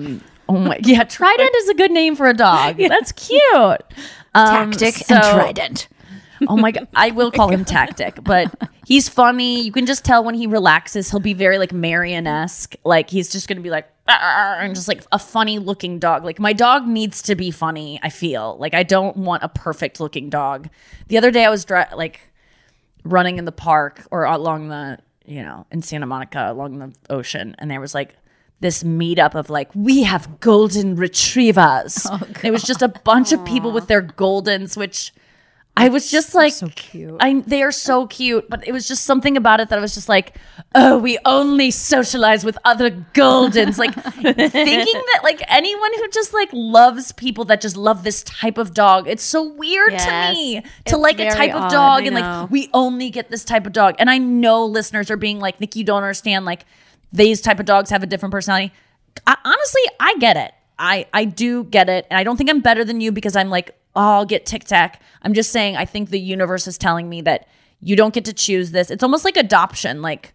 Trident is a good name for a dog. Yeah. That's cute. Tactic and Trident. Oh my God. I will call him Tactic, but he's funny. You can just tell when he relaxes, he'll be very like Marion-esque. Like he's just going to be like, and just like a funny looking dog. Like my dog needs to be funny. I feel like I don't want a perfect looking dog. The other day I was running in the park or along the, in Santa Monica along the ocean, and there was like this meetup of like, we have golden retrievers. It was just a bunch of people with their Goldens, which I was just like, so cute. They are so cute, but it was just something about it that I was just like, oh, we only socialize with other Goldens. Like thinking that like anyone who just like loves people that just love this type of dog, it's so weird to me to like a type of dog and like we only get this type of dog. And I know listeners are being like, Nikki, you don't understand. Like these type of dogs have a different personality. Honestly, I get it. I do get it. And I don't think I'm better than you because I'm like, I'll get Tic Tac. I'm just saying, I think the universe is telling me that you don't get to choose this. It's almost like adoption. Like,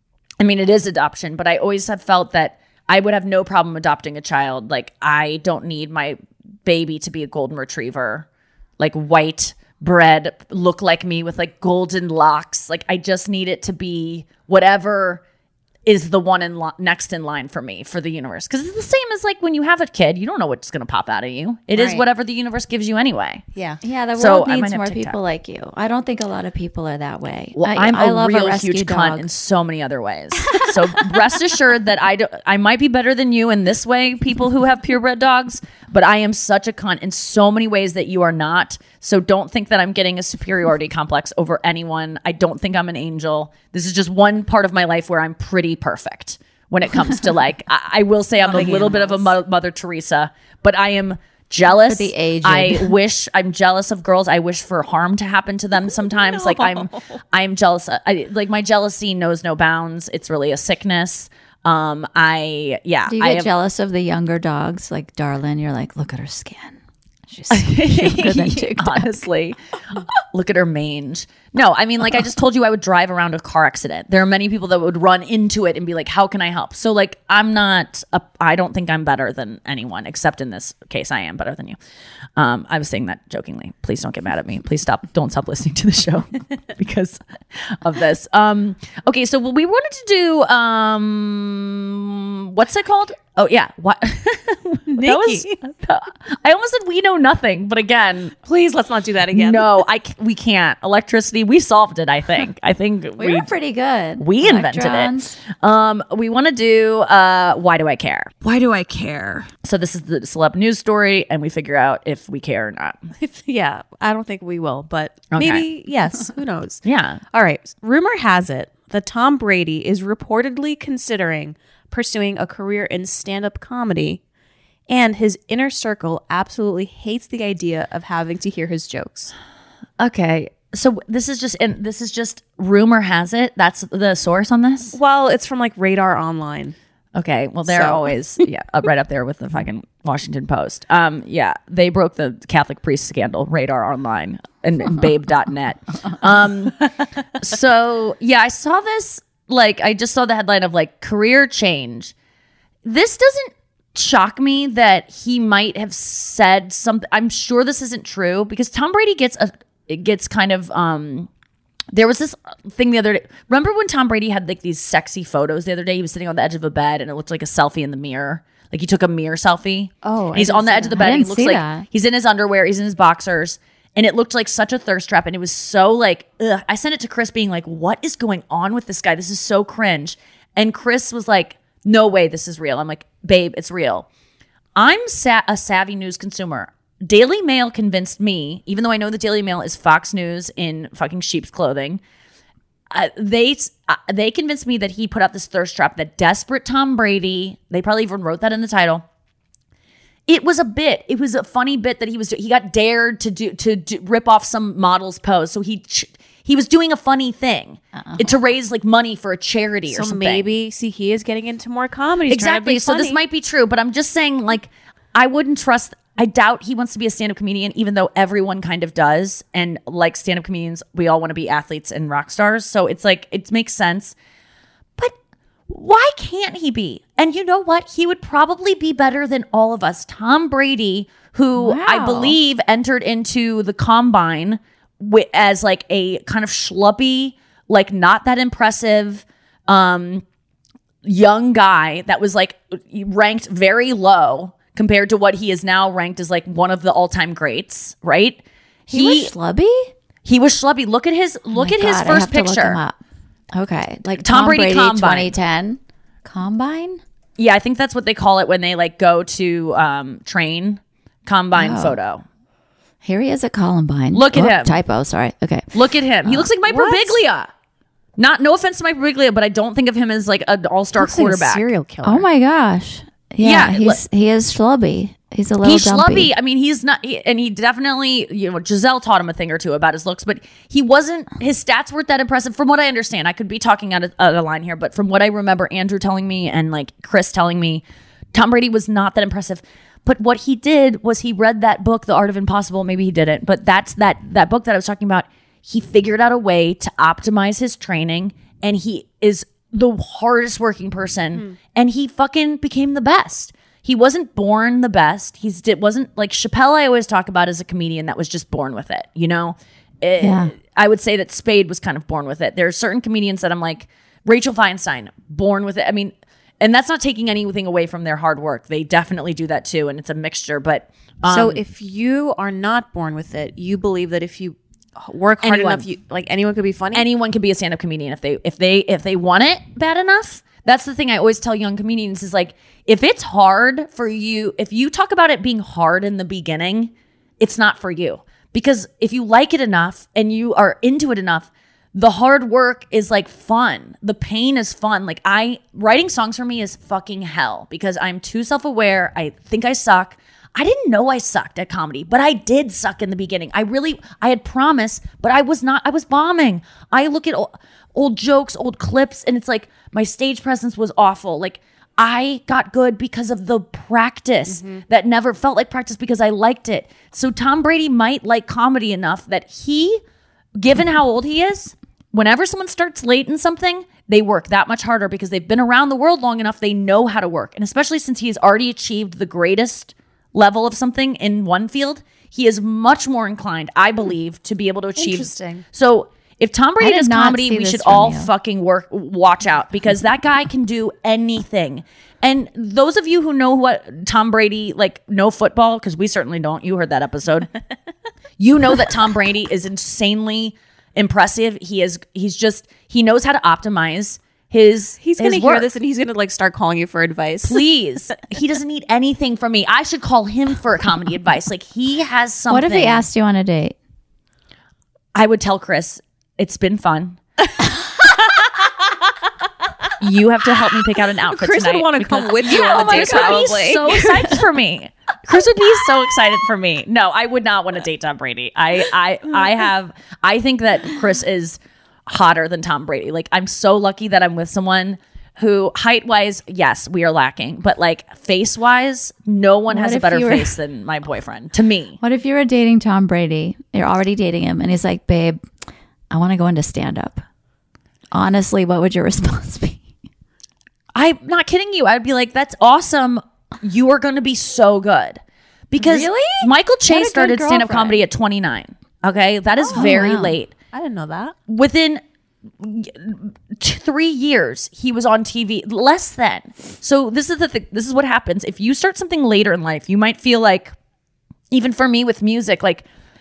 I mean, it is adoption, but I always have felt that I would have no problem adopting a child. Like, I don't need my baby to be a golden retriever, like white bread, look like me with like golden locks. Like, I just need it to be whatever is the one next in line for me, for the universe. Because it's the same as like when you have a kid, you don't know what's going to pop out of you. It is whatever the universe gives you anyway. Yeah. Yeah, the world needs more people like you. I don't think a lot of people are that way. Well, I'm a real huge cunt in so many other ways. So rest assured that I might be better than you in this way, people who have purebred dogs, but I am such a cunt in so many ways that you are not. So don't think that I'm getting a superiority complex over anyone. I don't think I'm an angel. This is just one part of my life where I'm pretty perfect when it comes to like, I will say I'm a little bit of a Mother Teresa, but I am jealous. For the aged. I'm jealous of girls. I wish for harm to happen to them sometimes. Like I'm jealous. Like my jealousy knows no bounds. It's really a sickness. Do you get jealous of the younger dogs? Like Darlin, you're like, look at her skin. She's good than Tic Tac. Honestly, look at her mange. No, I mean, like I just told you, I would drive around a car accident. There are many people that would run into it and be like, how can I help? So like, I don't think I'm better than anyone, except in this case, I am better than you. I was saying that jokingly. Please don't get mad at me. Please don't stop listening to the show because of this. Okay. So we wanted to do, what's it called? Oh yeah. What? Nikki. I almost said we know nothing, but again, please let's not do that again. No, we can't. Electricity, we solved it. I think we were pretty good. We invented it. We want to do why do I care? Why do I care? So this is the celeb news story, and we figure out if we care or not. Yeah, I don't think we will, but maybe yes. Who knows? Yeah. All right. Rumor has it that Tom Brady is reportedly considering pursuing a career in stand-up comedy, and his inner circle absolutely hates the idea of having to hear his jokes. Okay. So this is just rumor has it. That's the source on this? Well, it's from like Radar Online. Okay. Well, they're always right up there with the fucking Washington Post. Yeah, they broke the Catholic priest scandal, Radar Online and babe.net. So yeah, I saw this, like I just saw the headline of like career change. This doesn't shock me that he might have said something. I'm sure this isn't true because Tom Brady gets kind of there was this thing the other day. Remember when Tom Brady had like these sexy photos the other day? He was sitting on the edge of a bed and it looked like a selfie in the mirror. Like he took a mirror selfie. Oh, and he's on the edge of the bed. And he looks like he's in his underwear. He's in his boxers. And it looked like such a thirst trap. And it was so like, ugh. I sent it to Chris being like, what is going on with this guy? This is so cringe. And Chris was like, no way this is real. I'm like, babe, it's real. I'm a savvy news consumer. Daily Mail convinced me, even though I know the Daily Mail is Fox News in fucking sheep's clothing, they convinced me that he put out this thirst trap, that desperate Tom Brady, they probably even wrote that in the title. It was a bit. It was a funny bit that he got dared to rip off some model's pose. So he was doing a funny thing to raise like money for a charity or something. So maybe, he is getting into more comedy. Exactly. So this might be true, but I'm just saying, like, I wouldn't trust. I doubt he wants to be a stand-up comedian, even though everyone kind of does. And like stand-up comedians, we all want to be athletes and rock stars. So it's like, it makes sense. But why can't he be? And you know what? He would probably be better than all of us. Tom Brady, who I believe entered into the combine as like a kind of schluppy, like not that impressive, young guy that was like ranked very low compared to what he is now ranked as like one of the all-time greats, right? He was schlubby? He was schlubby. Look at his Oh my his God, I first have to look picture. him up. Okay. Like Tom Brady Combine. 2010. Combine? Yeah, I think that's what they call it when they like go to train. Combine photo. Here he is at Columbine. Look at him. Typo, sorry. Okay. Look at him. He looks like Mike Birbiglia. No offense to Mike Birbiglia, but I don't think of him as like an all-star Looks like a quarterback. serial killer. Oh my gosh. Yeah, he is schlubby. He's a little He's dumpy. schlubby. I mean, he's not, and he definitely, Giselle taught him a thing or two about his looks, but he wasn't, his stats weren't that impressive from what I understand. I could be talking out of a line here, but from what I remember Andrew telling me and like Chris telling me, Tom Brady was not that impressive. But what he did was he read that book, The Art of Impossible. Maybe he didn't, but that's that book that I was talking about. He figured out a way to optimize his training, and he is the hardest working person, and he fucking became the best. He wasn't born the best. Wasn't like Chappelle. I always talk about as a comedian that was just born with it. I would say that Spade was kind of born with it. There are certain comedians that I'm like Rachel Feinstein, born with it. I mean, and that's not taking anything away from their hard work. They definitely do that too, and it's a mixture. But so if you are not born with it, you believe that if you work hard enough, anyone could be funny. Anyone could be a stand-up comedian if they want it bad enough. That's the thing I always tell young comedians is like, if it's hard for you, if you talk about it being hard in the beginning, it's not for you. Because if you like it enough and you are into it enough, the hard work is like fun. The pain is fun. Like writing songs for me is fucking hell because I'm too self-aware. I think I suck. I didn't know I sucked at comedy, but I did suck in the beginning. I had promise, but I was bombing. I look at old jokes, old clips, and it's like my stage presence was awful. Like I got good because of the practice that never felt like practice because I liked it. So Tom Brady might like comedy enough that he, given how old he is, whenever someone starts late in something, they work that much harder because they've been around the world long enough, they know how to work. And especially since he has already achieved the greatest level of something in one field, he is much more inclined, I believe, to be able to achieve. Interesting. So if Tom Brady does comedy, we should all you. fucking watch out because that guy can do anything. And those of you who know what Tom Brady, like know football, because we certainly don't, you heard that episode, you know that Tom Brady is insanely impressive. He knows how to optimize he's gonna hear this and he's gonna like start calling you for advice. Please. He doesn't need anything from me. I should call him for comedy advice. Like he has something. What if he asked you on a date? I would tell Chris, it's been fun. You have to help me pick out an outfit Chris tonight. would want to come with you on the date, Chris would probably. be so excited for me. Chris would be so excited for me. No, I would not want to date Tom Brady. I think that Chris is hotter than Tom Brady. Like I'm so lucky that I'm with someone who height-wise, yes, we are lacking, but like face-wise, no one has a better face than my boyfriend, to me. What if you were dating Tom Brady? You're already dating him, and he's like, babe, I want to go into stand-up. Honestly, what would your response be? I'm not kidding you. I'd be like, that's awesome. You are going to be so good. Because Really? Michael Che What a good started stand-up girlfriend. comedy at 29. Okay? That is very wow. late. I didn't know that. Within 3 years, he was on TV. Less than. So this is the thing. This is what happens. If you start something later in life, you might feel like, even for me with music, like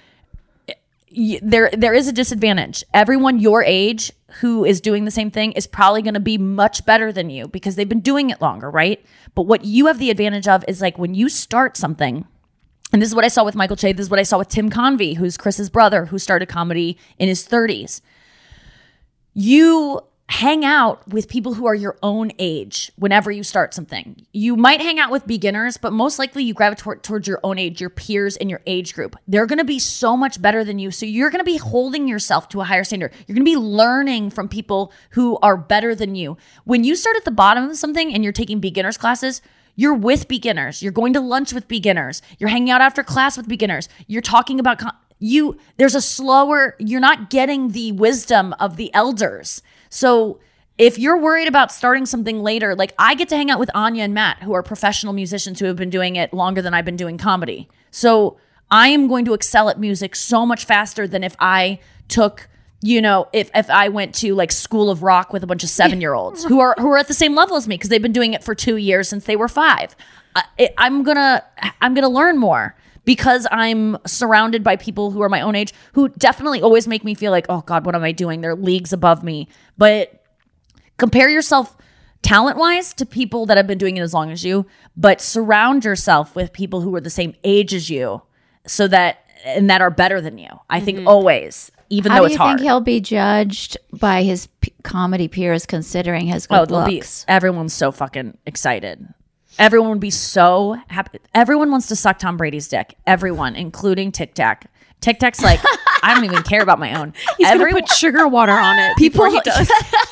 there is a disadvantage. Everyone your age who is doing the same thing is probably going to be much better than you because they've been doing it longer, right? But what you have the advantage of is like when you start something, and this is what I saw with Michael Che, this is what I saw with Tim Convey, who's Chris's brother, who started comedy in his 30s. You hang out with people who are your own age whenever you start something. You might hang out with beginners, but most likely you gravitate towards your own age, your peers in your age group. They're going to be so much better than you. So you're going to be holding yourself to a higher standard. You're going to be learning from people who are better than you. When you start at the bottom of something and you're taking beginners classes, you're with beginners. You're going to lunch with beginners. You're hanging out after class with beginners. You're talking about you're not getting the wisdom of the elders. So if you're worried about starting something later, like I get to hang out with Anya and Matt, who are professional musicians who have been doing it longer than I've been doing comedy. So I am going to excel at music so much faster than if I took you know, if I went to like School of Rock with a bunch of 7-year-olds who are at the same level as me because they've been doing it for 2 years since they were 5. I'm gonna learn more because I'm surrounded by people who are my own age who definitely always make me feel like, oh God, what am I doing? They're leagues above me. But compare yourself talent-wise to people that have been doing it as long as you, but surround yourself with people who are the same age as you that are better than you. I think always, even though it's hard. How do you think he'll be judged by his comedy peers considering his good looks? Everyone's so fucking excited. Everyone would be so happy. Everyone wants to suck Tom Brady's dick. Everyone, including Tic Tac. Tic Tac's like, I don't even care about my own. He's going to put sugar water on it before he does.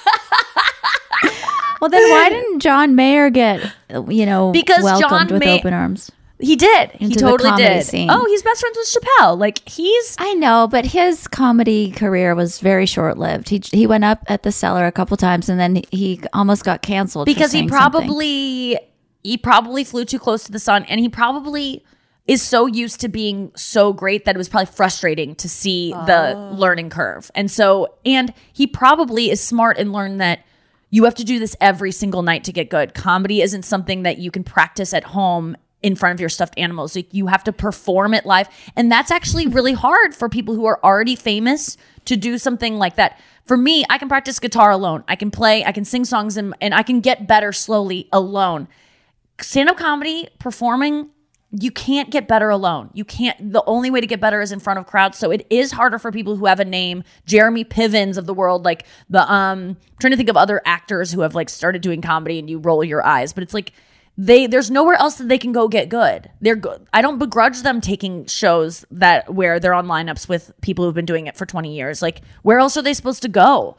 Well, then why didn't John Mayer get, because welcomed with open arms? He did. He totally did. Scene. Oh, he's best friends with Chappelle. I know, but his comedy career was very short-lived. He went up at the Cellar a couple times, and then he almost got canceled because he probably flew too close to the sun, and he probably is so used to being so great that it was probably frustrating to see the learning curve. And he probably is smart and learned that you have to do this every single night to get good. Comedy isn't something that you can practice at home in front of your stuffed animals. Like, you have to perform it live. And that's actually really hard for people who are already famous to do something like that. For me, I can practice guitar alone. I can play, I can sing songs, and I can get better slowly alone. Stand-up comedy, performing, you can't get better alone. You can't. The only way to get better is in front of crowds. So it is harder for people who have a name, Jeremy Pivens of the world, like I'm trying to think of other actors who have like started doing comedy and you roll your eyes, but it's like there's nowhere else that they can go get good. They're good. I don't begrudge them taking shows where they're on lineups with people who've been doing it for 20 years. Like, where else are they supposed to go?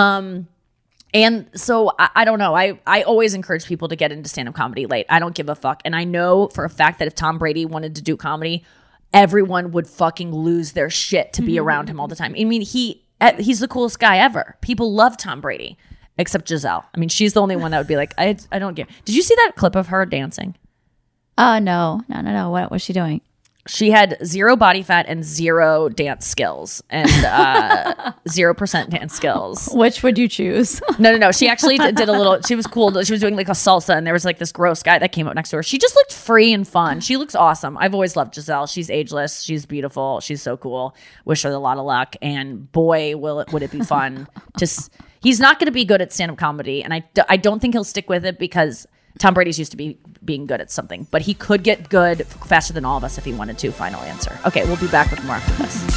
And so I don't know. I always encourage people to get into stand-up comedy late. I don't give a fuck. And I know for a fact that if Tom Brady wanted to do comedy, everyone would fucking lose their shit to be around him all the time. I mean, he's the coolest guy ever. People love Tom Brady, except Giselle. I mean, she's the only one that would be like, I don't get. Did you see that clip of her dancing? No. What was she doing? She had 0 body fat and 0 dance skills and 0% dance skills. Which would you choose? No. She actually did a little, she was cool. She was doing like a salsa and there was like this gross guy that came up next to her. She just looked free and fun. She looks awesome. I've always loved Giselle. She's ageless. She's beautiful. She's so cool. Wish her a lot of luck. And boy, would it be fun. He's not going to be good at stand-up comedy. And I don't think he'll stick with it because Tom Brady's used to being good at something, but he could get good faster than all of us if he wanted to. Final answer. Okay, we'll be back with more after this.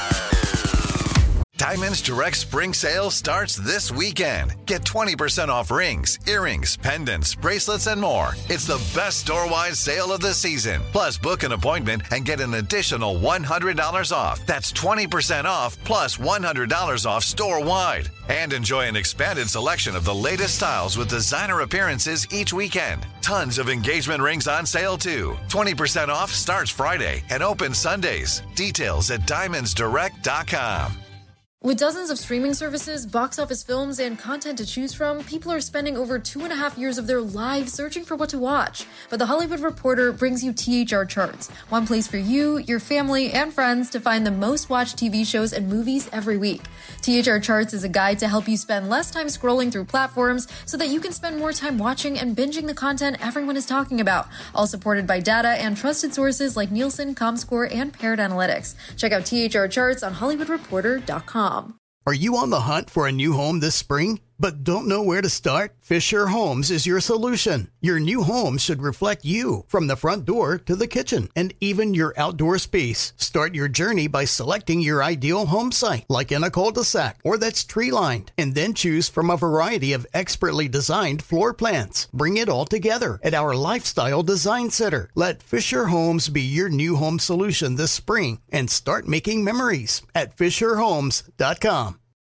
Diamonds Direct Spring Sale starts this weekend. Get 20% off rings, earrings, pendants, bracelets, and more. It's the best store-wide sale of the season. Plus, book an appointment and get an additional $100 off. That's 20% off plus $100 off store-wide. And enjoy an expanded selection of the latest styles with designer appearances each weekend. Tons of engagement rings on sale, too. 20% off starts Friday and opens Sundays. Details at diamondsdirect.com. With dozens of streaming services, box office films, and content to choose from, people are spending over 2.5 years of their lives searching for what to watch. But The Hollywood Reporter brings you THR Charts, one place for you, your family, and friends to find the most watched TV shows and movies every week. THR Charts is a guide to help you spend less time scrolling through platforms so that you can spend more time watching and binging the content everyone is talking about, all supported by data and trusted sources like Nielsen, Comscore, and Paired Analytics. Check out THR Charts on HollywoodReporter.com. Are you on the hunt for a new home this spring, but don't know where to start? Fisher Homes is your solution. Your new home should reflect you, from the front door to the kitchen, and even your outdoor space. Start your journey by selecting your ideal home site, like in a cul-de-sac or that's tree-lined, and then choose from a variety of expertly designed floor plans. Bring it all together at our Lifestyle Design Center. Let Fisher Homes be your new home solution this spring and start making memories at FisherHomes.com.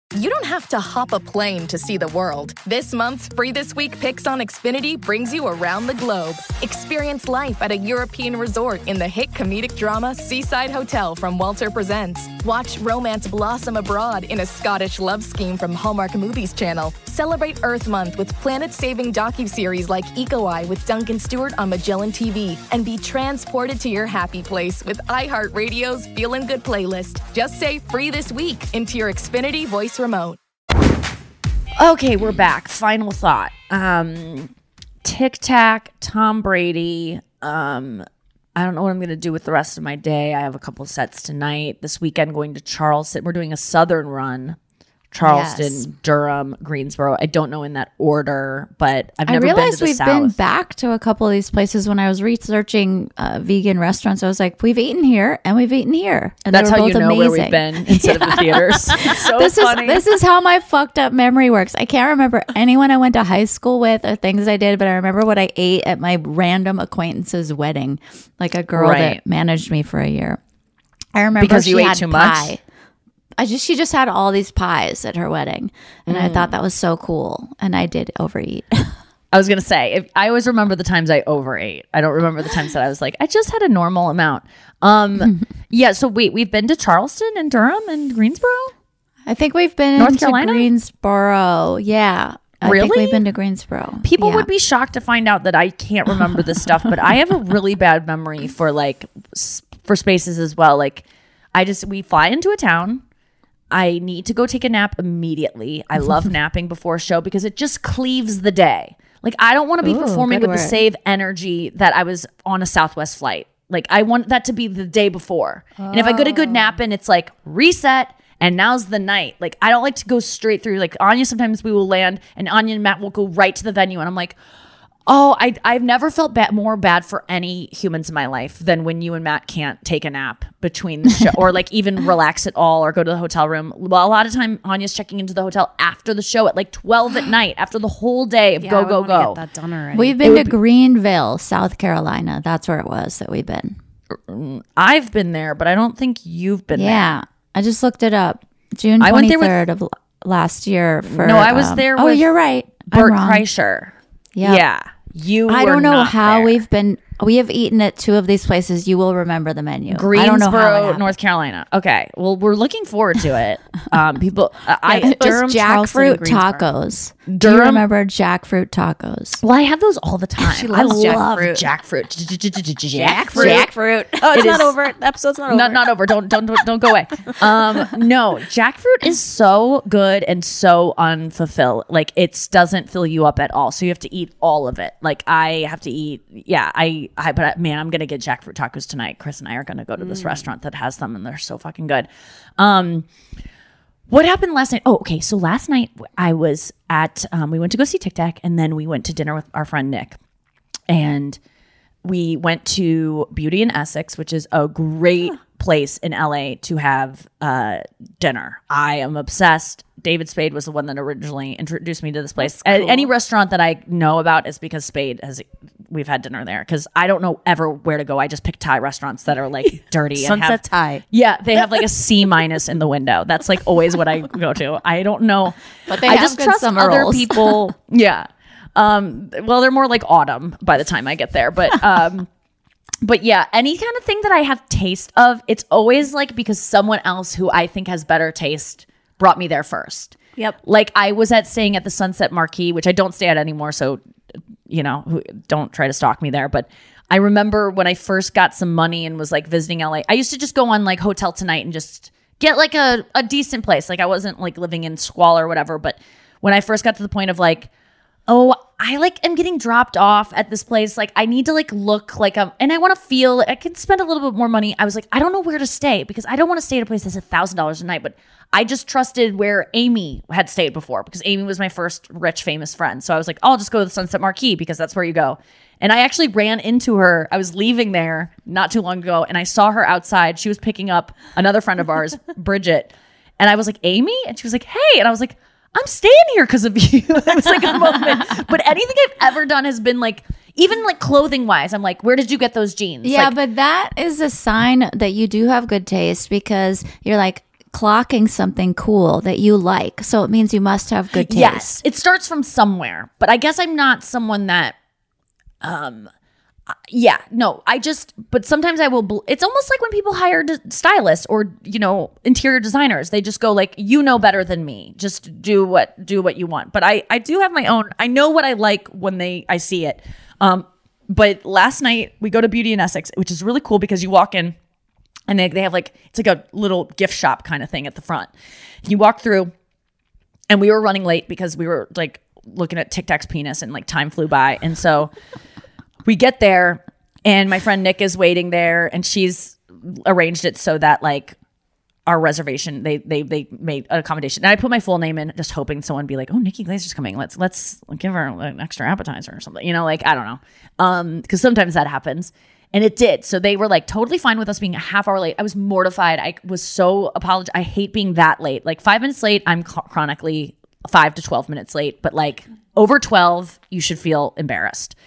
You don't have to hop a plane to see the world. This month's Free This Week Picks on Xfinity brings you around the globe. Experience life at a European resort in the hit comedic drama Seaside Hotel from Walter Presents. Watch romance blossom abroad in a Scottish love scheme from Hallmark Movies Channel. Celebrate Earth Month with planet-saving docuseries like Eco Eye with Duncan Stewart on Magellan TV. And be transported to your happy place with iHeartRadio's Feelin' Good playlist. Just say Free This Week into your Xfinity voice remote. Okay, we're back. Final thought. Tic Tac, Tom Brady. I don't know what I'm going to do with the rest of my day. I have a couple sets tonight. This weekend, going to Charleston. We're doing a Southern run. Charleston, yes. Durham, Greensboro. I don't know in that order, but I've never been to the South. I realized we've been back to a couple of these places. When I was researching vegan restaurants, I was like, we've eaten here and we've eaten here. And that's how you know where we've been instead of the theaters. It's so funny. This is how my fucked up memory works. I can't remember anyone I went to high school with or things I did, but I remember what I ate at my random acquaintance's wedding, like a girl that managed me for a year. I remember because you ate too much. She just had all these pies at her wedding, and I thought that was so cool, and I did overeat. I was gonna say, I always remember the times I overate. I don't remember the times that I was like, I just had a normal amount. Yeah. So we've been to Charleston and Durham and Greensboro. I think we've been North Carolina? Greensboro. Yeah. I think we've been to Greensboro. People would be shocked to find out that I can't remember this stuff, but I have a really bad memory for spaces as well. Like we fly into a town. I need to go take a nap immediately. I love napping before a show because it just cleaves the day. Like, I don't want to be performing with the same energy that I was on a Southwest flight. Like, I want that to be the day before. And if I get a good nap in, it's like reset and now's the night. Like, I don't like to go straight through. Like, Anya, sometimes we will land and Anya and Matt will go right to the venue. And I'm like, oh, I've never felt more bad for any humans in my life than when you and Matt can't take a nap between the show or like even relax at all or go to the hotel room. Well, a lot of time Anya's checking into the hotel after the show at like 12 at night after the whole day of go. Get that done already. We've been to Greenville, South Carolina. That's where it was that we've been. I've been there, but I don't think you've been there. Yeah, I just looked it up. June 23rd of last year. I was there with you're right. Bert Kreischer. Yeah. I don't know how there. we've been. We have eaten at two of these places. You will remember the menu. Greensboro, North Carolina. Okay. Well, we're looking forward to it. People, Durham, jackfruit tacos. Do you remember jackfruit tacos? Well, I have those all the time. She loves jackfruit. Jackfruit. Oh, it's not over. The episode's not over. Not over. Don't go away. No, jackfruit is so good and so unfulfilled. Like, it doesn't fill you up at all. So you have to eat all of it. Like, I have to eat. Yeah, but man, I'm gonna get jackfruit tacos tonight. Chris and I are gonna go to this restaurant that has them, and they're so fucking good. What happened last night? Oh, okay. So last night I was at, we went to go see Tic Tac, and then we went to dinner with our friend Nick. And we went to Beauty in Essex, which is a great place in LA to have dinner. I am obsessed. David Spade was the one that originally introduced me to this place. Cool. Any restaurant that I know about is because we've had dinner there, because I don't know ever where to go. I just pick Thai restaurants that are like dirty. Sunset Thai. Yeah, they have like a C- in the window. That's like always what I go to. I don't know, but I just trust other rolls. People. Yeah. Well, they're more like autumn by the time I get there, but yeah, any kind of thing that I have taste of, it's always like because someone else who I think has better taste brought me there first. Yep. Like, I was staying at the Sunset Marquis, which I don't stay at anymore, so don't try to stalk me there. But I remember when I first got some money and was like visiting LA, I used to just go on like Hotel Tonight and just get like a decent place. Like, I wasn't like living in squalor or whatever. But when I first got to the point of like, oh, I like am getting dropped off at this place. Like, I need to like look like and I want to feel I can spend a little bit more money. I was like, I don't know where to stay because I don't want to stay at a place that's $1,000 a night. But I just trusted where Amy had stayed before, because Amy was my first rich, famous friend. So I was like, I'll just go to the Sunset Marquis because that's where you go. And I actually ran into her. I was leaving there not too long ago, and I saw her outside. She was picking up another friend of ours, Bridget. And I was like, Amy? And she was like, hey. And I was like, I'm staying here because of you. It was like a moment. But anything I've ever done has been like, even like clothing wise, I'm like, where did you get those jeans? Yeah, like, but that is a sign that you do have good taste, because you're like, clocking something cool that you like. So it means you must have good taste. Yes, it starts from somewhere. But I guess I'm not someone that but sometimes I will it's almost like when people hire stylists or interior designers. They just go like, you know better than me, just do what you want. But I do have my own. I know what I like when I see it. But last night we go to Beauty in Essex, which is really cool because you walk in and they have like, it's like a little gift shop kind of thing at the front. You walk through, and we were running late because we were like looking at Tic Tac's penis and like time flew by. And so we get there, and my friend Nick is waiting there, and she's arranged it so that like our reservation, they made an accommodation. And I put my full name in, just hoping someone would be like, oh, Nikki Glazer's coming. Let's give her an extra appetizer or something. Like, I don't know. Because sometimes that happens. And it did. So they were like totally fine with us being a half hour late. I was mortified. I was so apologetic. I hate being that late. Like 5 minutes late, I'm chronically 5 to 12 minutes late. But like over 12, you should feel embarrassed.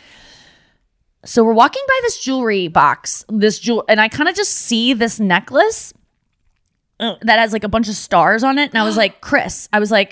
So we're walking by this jewelry box, and I kind of just see this necklace that has like a bunch of stars on it. And I was like, Chris,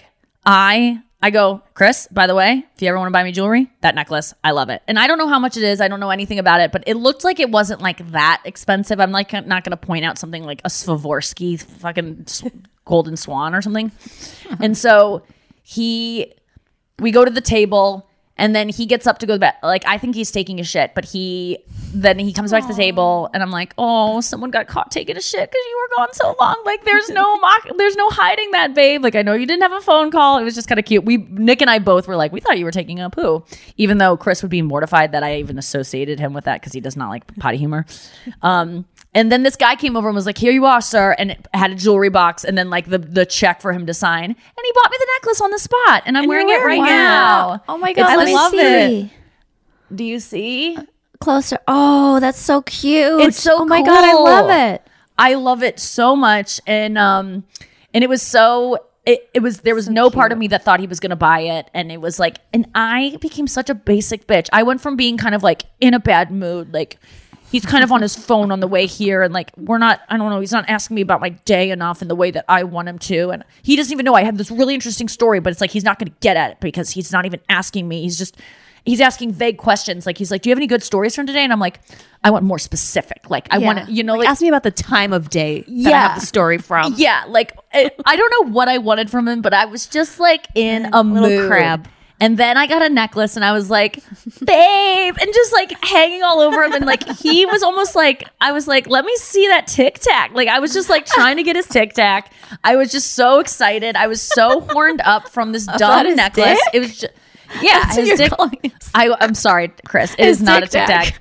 I go, Chris, by the way, if you ever want to buy me jewelry, that necklace, I love it. And I don't know how much it is. I don't know anything about it, but it looked like it wasn't like that expensive. I'm like not going to point out something like a Swarovski fucking golden swan or something. And so we go to the table, and then he gets up to go to bed. Like, I think he's taking a shit, but then he comes back to the table, and I'm like, oh, someone got caught taking a shit because you were gone so long. Like, there's no hiding that, babe. Like, I know you didn't have a phone call. It was just kind of cute. Nick and I both were like, we thought you were taking a poo, even though Chris would be mortified that I even associated him with that because he does not like potty humor. And then this guy came over and was like, here you are, sir. And it had a jewelry box and then like the check for him to sign. And he bought me the necklace on the spot. And I'm wearing it right now. Oh my God. I love see. it. Do you see? Closer. Oh, that's so cute. It's so Oh my cool. God, I love it. I love it so much. And it was so... there was no part of me that thought he was going to buy it. And it was like... And I became such a basic bitch. I went from being kind of like in a bad mood, like... He's kind of on his phone on the way here, and like he's not asking me about my day enough in the way that I want him to, and he doesn't even know I have this really interesting story, but it's like he's not going to get at it because he's not even asking me. He's asking vague questions. Like he's like, do you have any good stories from today? And I'm like, I want more specific. Like I want to, like ask me about the time of day that I have the story from. Yeah, like I don't know what I wanted from him, but I was just like in a little mood. crab. And then I got a necklace and I was like, babe, and just like hanging all over him. And like, he was almost like, I was like, let me see that Tic Tac. Like I was just like trying to get his Tic Tac. I was just so excited. I was so horned up from this dumb necklace. It was just, yeah, That's his what dick. you're calling us. I'm sorry, Chris. It is not a Tic Tac.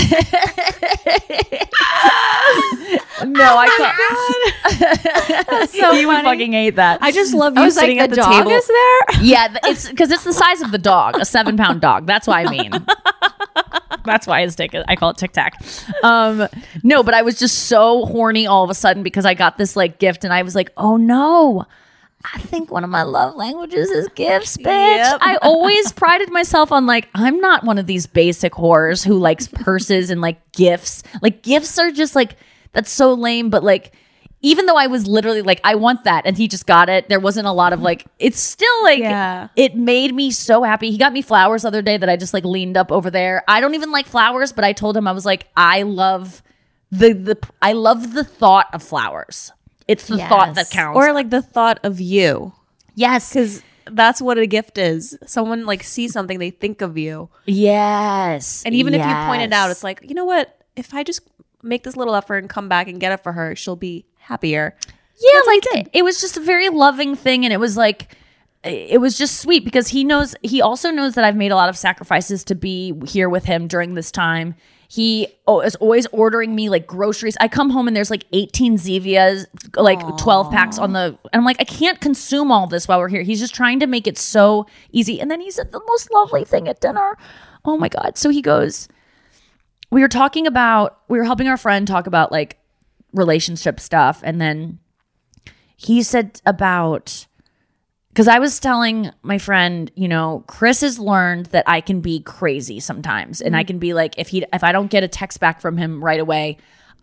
No, I can't. That's so You would funny. fucking hate that. I just love I you was sitting like, at the the dog table. is there? Yeah, it's because it's the size of the dog, a 7-pound dog. That's why I mean. That's why his dick is, I call it Tic Tac. No, but I was just so horny all of a sudden because I got this like gift and I was like, oh no. I think one of my love languages is gifts, bitch. Yep. I always prided myself on like, I'm not one of these basic whores who likes purses and like gifts. Like gifts are just like, that's so lame. But like, even though I was literally like, I want that. And he just got it. There wasn't a lot of like, it's still like, It made me so happy. He got me flowers the other day that I just like leaned up over there. I don't even like flowers, but I told him, I was like, I love I love the thought of flowers. It's the thought that counts. Or like the thought of you. Yes. Because that's what a gift is. Someone like sees something, they think of you. Yes. And even if you point it out, it's like, you know what? If I just make this little effort and come back and get it for her, she'll be happier. Yeah, like it was just a very loving thing. And it was like, it was just sweet because he also knows that I've made a lot of sacrifices to be here with him during this time. He is always ordering me like groceries. I come home and there's like 18 Zevias, like 12 packs on and I'm like, I can't consume all this while we're here. He's just trying to make it so easy. And then he said the most lovely thing at dinner. Oh my God. So he goes, we were helping our friend talk about like relationship stuff. And then he said about, because I was telling my friend, Chris has learned that I can be crazy sometimes. And I can be like, if I don't get a text back from him right away,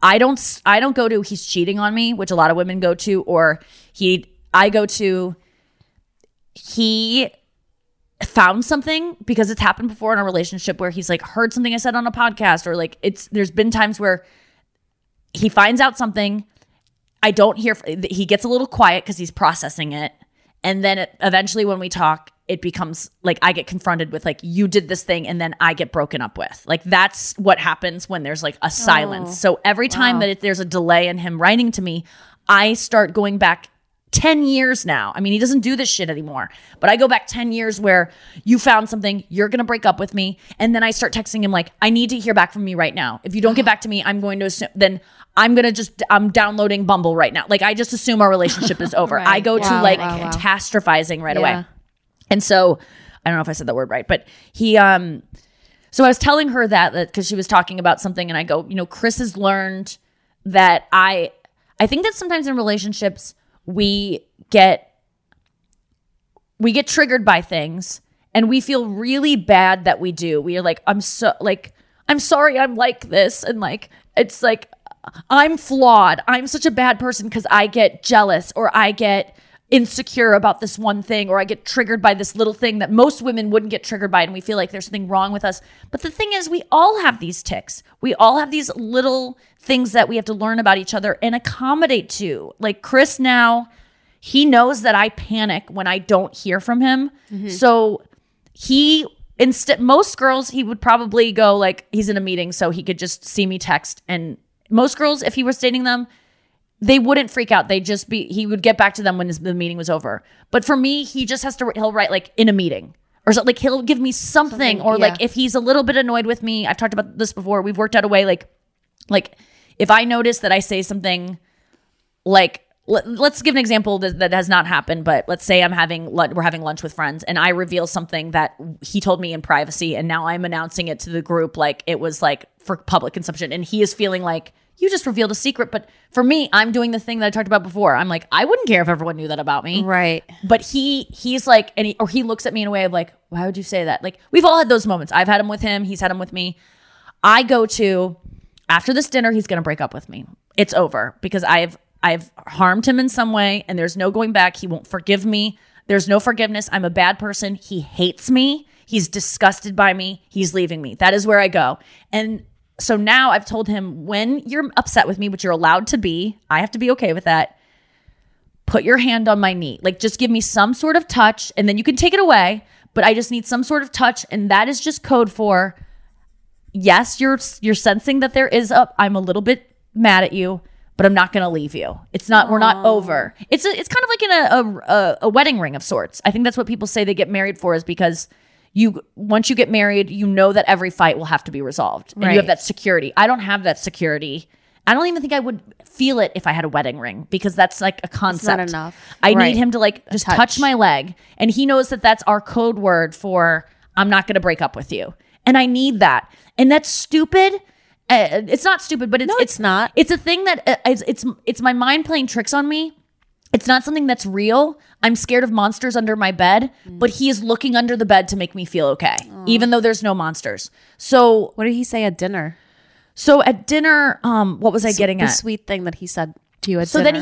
I don't go to he's cheating on me, which a lot of women go to, or I go to he found something, because it's happened before in a relationship where he's like heard something I said on a podcast, or like there's been times where he finds out something, I don't hear, he gets a little quiet because he's processing it, and then eventually when we talk, it becomes like I get confronted with like, you did this thing, and then I get broken up with. Like that's what happens when there's like a silence. So every time that there's a delay in him writing to me, I start going back 10 years now. I mean, he doesn't do this shit anymore, but I go back 10 years where you found something, you're going to break up with me. And then I start texting him like, I need to hear back from you right now. If you don't get back to me, I'm going to assume, then I'm downloading Bumble right now. Like I just assume our relationship is over. I go to catastrophizing right away. And so I don't know if I said that word right, but he, so I was telling her that because she was talking about something, and I go, Chris has learned that I think that sometimes in relationships, we get triggered by things, and we feel really bad that we do. We are like, I'm sorry I'm like this, and like it's like I'm flawed. I'm such a bad person because I get jealous, or I get insecure about this one thing, or I get triggered by this little thing that most women wouldn't get triggered by, and we feel like there's something wrong with us. But the thing is, we all have these tics. We all have these little things that we have to learn about each other and accommodate to. Like Chris now, he knows that I panic when I don't hear from him. Mm-hmm. So most girls, he would probably go like, he's in a meeting so he could just see me text. And most girls, if he was dating them, they wouldn't freak out. He would get back to them when the meeting was over. But for me, he just he'll write like in a meeting, or so, like he'll give me something or like if he's a little bit annoyed with me, I've talked about this before, we've worked out a way like if I notice that I say something like, let's give an example that has not happened, but let's say we're having lunch with friends, and I reveal something that he told me in privacy, and now I'm announcing it to the group like it was like for public consumption, and he is feeling like, you just revealed a secret. But for me, I'm doing the thing that I talked about before. I'm like, I wouldn't care if everyone knew that about me. Right. But he's like, he looks at me in a way of like, why would you say that? Like, we've all had those moments. I've had them with him. He's had them with me. I go to, after this dinner, he's going to break up with me. It's over because I've harmed him in some way, and there's no going back. He won't forgive me. There's no forgiveness. I'm a bad person. He hates me. He's disgusted by me. He's leaving me. That is where I go. And so now I've told him, when you're upset with me, which you're allowed to be, I have to be okay with that. Put your hand on my knee. Like, just give me some sort of touch, and then you can take it away. But I just need some sort of touch, and that is just code for, yes, you're sensing that I'm a little bit mad at you, but I'm not going to leave you. It's not. We're not over. It's kind of like in a wedding ring of sorts. I think that's what people say they get married for, is because once you get married, you know that every fight will have to be resolved. And you have that security. I don't have that security. I don't even think I would feel it if I had a wedding ring, because that's like a concept. It's not enough. I need him to like just touch my leg. And he knows that that's our code word for, I'm not going to break up with you. And I need that. And that's stupid. It's not stupid, but it's not. It's a thing that it's my mind playing tricks on me. It's not something that's real. I'm scared of monsters under my bed, but he is looking under the bed to make me feel okay, even though there's no monsters. So what did he say at dinner? So at dinner, what was I getting at? The sweet thing that he said to you at dinner. So then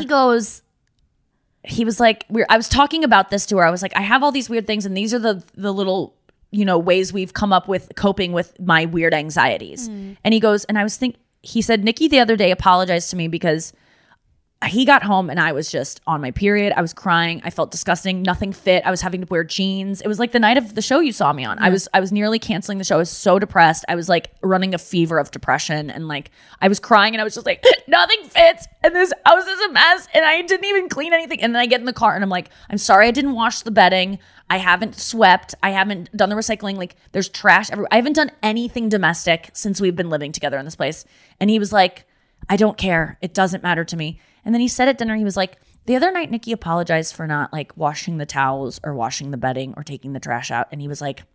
he was like, I was talking about this to her. I was like, I have all these weird things, and these are the little, ways we've come up with coping with my weird anxieties. And he goes, and he said, Nikki the other day apologized to me because he got home and I was just on my period. I was crying. I felt disgusting. Nothing fit. I was having to wear jeans. It was like the night of the show you saw me on. Yeah. I was nearly canceling the show. I was so depressed. I was like running a fever of depression, and like I was crying, and I was just like, nothing fits, and this house is a mess, and I didn't even clean anything. And then I get in the car and I'm like, I'm sorry I didn't wash the bedding. I haven't swept. I haven't done the recycling. Like, there's trash everywhere. I haven't done anything domestic since we've been living together in this place. And he was like, I don't care. It doesn't matter to me. And then he said at dinner, he was like, the other night, Nikki apologized for not like washing the towels or washing the bedding or taking the trash out. And he was like,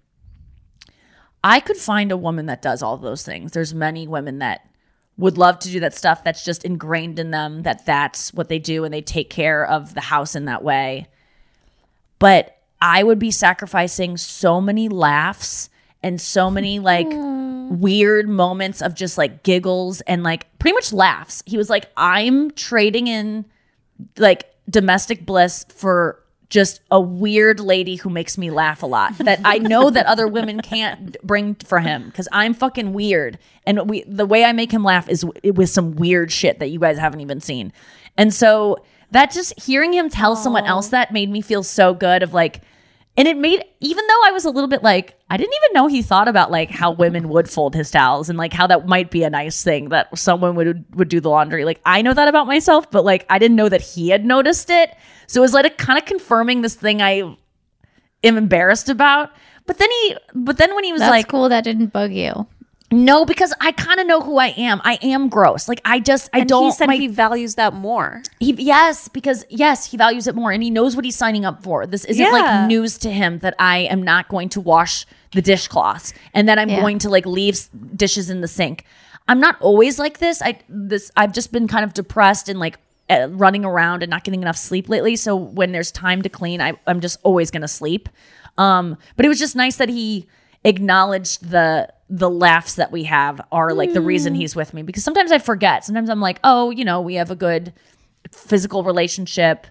I could find a woman that does all those things. There's many women that would love to do that stuff. That's just ingrained in them, that's what they do, and they take care of the house in that way. But I would be sacrificing so many laughs and so many like weird moments of just like giggles and like pretty much laughs. He was like, I'm trading in like domestic bliss for just a weird lady who makes me laugh a lot that I know that other women can't bring for him because I'm fucking weird. And the way I make him laugh is with some weird shit that you guys haven't even seen. And so that just hearing him tell someone else that made me feel so good of like, and it made, even though I was a little bit like, I didn't even know he thought about like how women would fold his towels and like how that might be a nice thing that someone would do the laundry. Like I know that about myself, but like I didn't know that he had noticed it. So it was like kind of confirming this thing I am embarrassed about. But then when he was That's like, cool, that didn't bug you. No, because I kind of know who I am. I am gross. Like I don't. He said he values that more. He values it more, and he knows what he's signing up for. This isn't like news to him that I am not going to wash the dishcloths and that I'm going to like leave dishes in the sink. I'm not always like this. I've just been kind of depressed and like running around and not getting enough sleep lately. So when there's time to clean, I'm just always gonna sleep. But it was just nice that he acknowledged the laughs that we have are like the reason he's with me, because sometimes I forget. Sometimes I'm like, oh, we have a good physical relationship.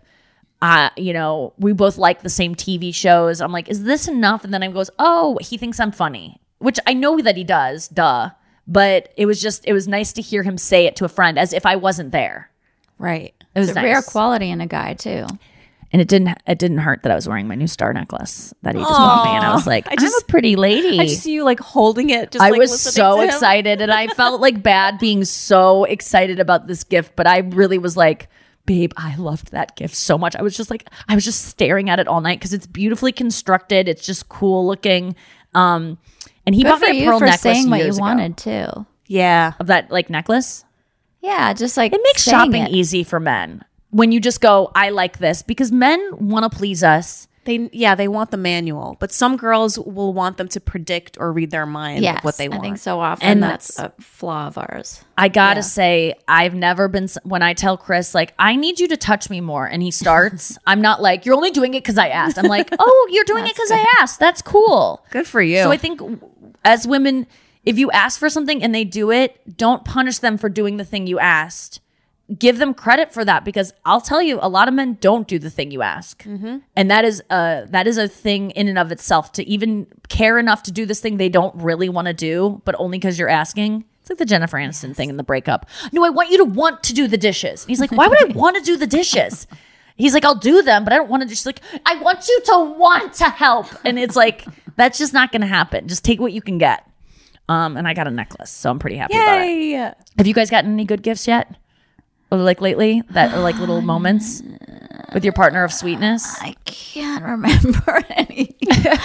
We both like the same TV shows. I'm like, is this enough? And then I goes, oh, he thinks I'm funny, which I know that he does, duh. But it was nice to hear him say it to a friend as if I wasn't there. Right. It was It's nice. a rare quality in a guy too. And it didn't hurt that I was wearing my new star necklace that he just bought me, and I was like, I'm a pretty lady. I just see you like holding it. Just I like, was listening so to him. excited, and I felt like bad being so excited about this gift, but I really was like, babe, I loved that gift so much. I was just staring at it all night because it's beautifully constructed. It's just cool looking. And he Good bought for me a you pearl for necklace saying what you years ago. wanted too. Yeah. Of that like necklace. Yeah, just like It makes saying shopping it. easy for men when you just go, I like this, because men want to please us. They want the manual, but some girls will want them to predict or read their mind of what they want. I think so often And that's a flaw of ours. I gotta say, I've never been, when I tell Chris, like, I need you to touch me more, and he starts, I'm not like, you're only doing it because I asked. I'm like, oh, you're doing it because I asked. That's cool. Good for you. So I think as women, if you ask for something and they do it, don't punish them for doing the thing you asked. Give them credit for that, because I'll tell you, a lot of men don't do the thing you ask. Mm-hmm. And that is a thing in and of itself, to even care enough to do this thing they don't really want to do, but only because you're asking. It's like the Jennifer Aniston thing in the breakup. No, I want you to want to do the dishes. And he's like, why would I want to do the dishes? He's like, I'll do them, but I don't want to. She's like, I want you to want to help. And it's like, that's just not going to happen. Just take what you can get. And I got a necklace, so I'm pretty happy about it. Have you guys gotten any good gifts yet? Or like lately, that are like little moments with your partner of sweetness? I can't remember any.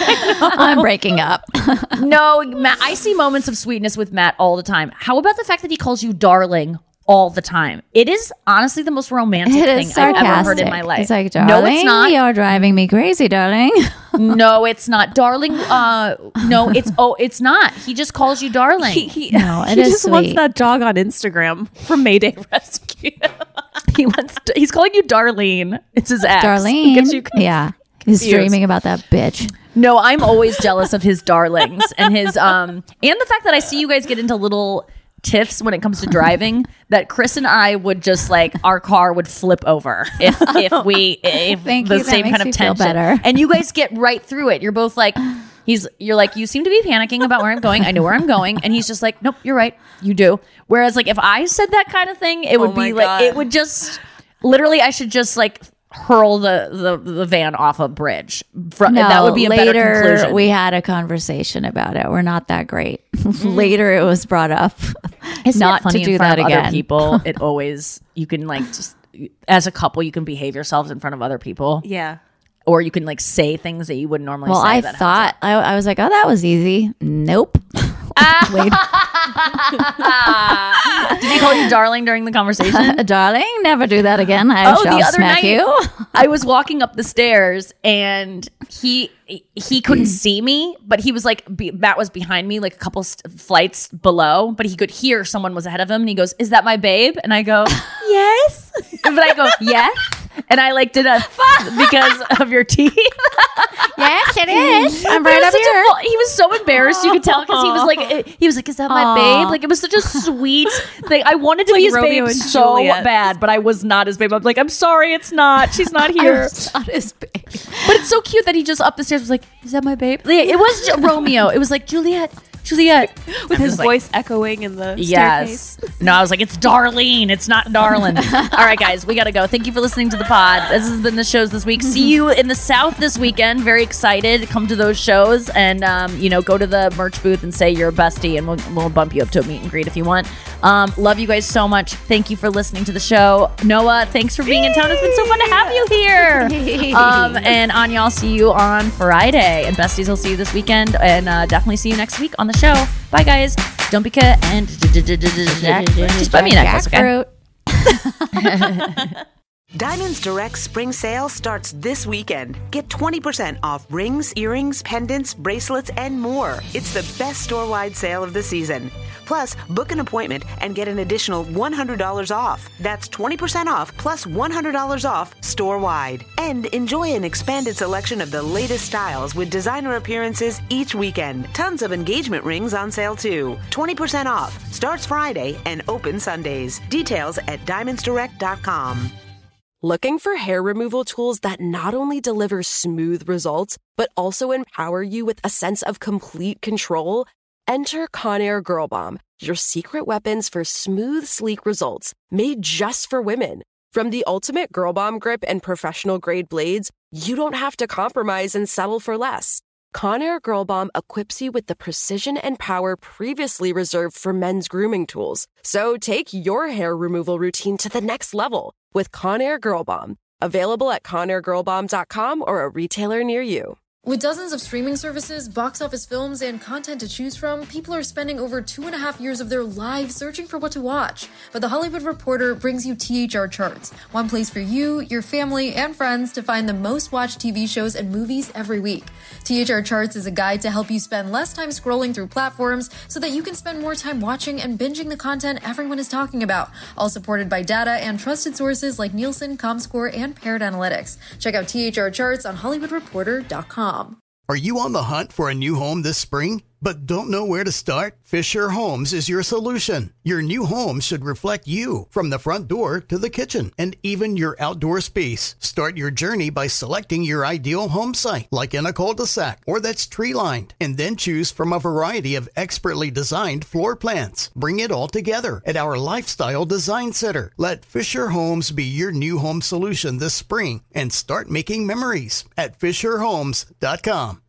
I'm breaking up. No, Matt, I see moments of sweetness with Matt all the time. How about the fact that he calls you darling all the time? It is honestly the most romantic thing I've ever heard in my life. It's like, darling, no, it's not. You're driving me crazy, darling. No, it's not, darling. No, it's not. He just calls you darling. No, it he is just wants sweet. that dog on Instagram for Mayday Rescue. He's calling you Darlene. It's his ex. Darlene. Gets you Yeah. He's confused. dreaming about that bitch. No, I'm always jealous of his darlings and his and the fact that I see you guys get into little tiffs when it comes to driving, that Chris and I would just like, our car would flip over if Thank the you. That same makes kind of me feel tension. better. And you guys get right through it. You're both like, you're like, you seem to be panicking about where I'm going. I know where I'm going. And he's just like, nope, you're right. You do. Whereas like if I said that kind of thing, it would be like, it would just literally, I should just like hurl the van off a bridge. That would be a better conclusion. We had a conversation about it. We're not that great. Later, it was brought up Isn't not it funny to do in front that of again. Other people, it always, you can like just, as a couple, you can behave yourselves in front of other people. Yeah. Or you can like say things that you wouldn't normally Well, say. I that thought I was like, oh, that was easy. Nope. Wait, Did he call you darling during the conversation? darling, never do that again. I shall the other smack night, you. I was walking up the stairs and he couldn't see me, but he was like, Matt was behind me, like a couple flights below, but he could hear someone was ahead of him. And he goes, "Is that my babe?" And I go, "Yes." But I go, "Yes." And I like did a because of your teeth. Yes, it is. I'm But right it up was here. he was was so embarrassed. You could tell because he was like, is that my babe? Like, it was such a sweet thing. I wanted to be his Romeo babe and so Juliet. bad, but I was not his babe. I'm like, I'm sorry, it's not. She's not here. It's not his babe. But it's so cute that he just up the stairs was like, is that my babe? Yeah, it was Romeo. It was like, Juliet. With his like, voice echoing in the yes. staircase. No, I was like, it's Darlene. It's not Darlin. All right, guys, we got to go. Thank you for listening to the pod. This has been the shows this week. See you in the South this weekend. Very excited. Come to those shows and, go to the merch booth and say you're a bestie, and we'll bump you up to a meet and greet if you want. Love you guys so much. Thank you for listening to the show. Noah, thanks for being in town. It's been so fun to have you here. And Anya, I'll see you on Friday. And besties, I'll see you this weekend. And definitely see you next week on the show. Bye, guys. Don't be cut and just buy me a necklace, okay? Diamonds Direct Spring Sale starts this weekend. Get 20% off rings, earrings, pendants, bracelets, and more. It's the best store-wide sale of the season. Plus, book an appointment and get an additional $100 off. That's 20% off plus $100 off store-wide. And enjoy an expanded selection of the latest styles with designer appearances each weekend. Tons of engagement rings on sale too. 20% off. Starts Friday and open Sundays. Details at diamondsdirect.com. Looking for hair removal tools that not only deliver smooth results, but also empower you with a sense of complete control? Enter Conair Girl Bomb, your secret weapons for smooth, sleek results, made just for women. From the ultimate Girl Bomb grip and professional-grade blades, you don't have to compromise and settle for less. Conair Girl Bomb equips you with the precision and power previously reserved for men's grooming tools. So take your hair removal routine to the next level with Conair Girl Bomb. Available at ConairGirlBomb.com or a retailer near you. With dozens of streaming services, box office films, and content to choose from, people are spending over 2.5 years of their lives searching for what to watch. But The Hollywood Reporter brings you THR Charts, one place for you, your family, and friends to find the most watched TV shows and movies every week. THR Charts is a guide to help you spend less time scrolling through platforms so that you can spend more time watching and binging the content everyone is talking about, all supported by data and trusted sources like Nielsen, Comscore, and Paired Analytics. Check out THR Charts on HollywoodReporter.com. Are you on the hunt for a new home this spring, but don't know where to start? Fisher Homes is your solution. Your new home should reflect you, from the front door to the kitchen, and even your outdoor space. Start your journey by selecting your ideal home site, like in a cul-de-sac or that's tree-lined, and then choose from a variety of expertly designed floor plans. Bring it all together at our Lifestyle Design Center. Let Fisher Homes be your new home solution this spring and start making memories at FisherHomes.com.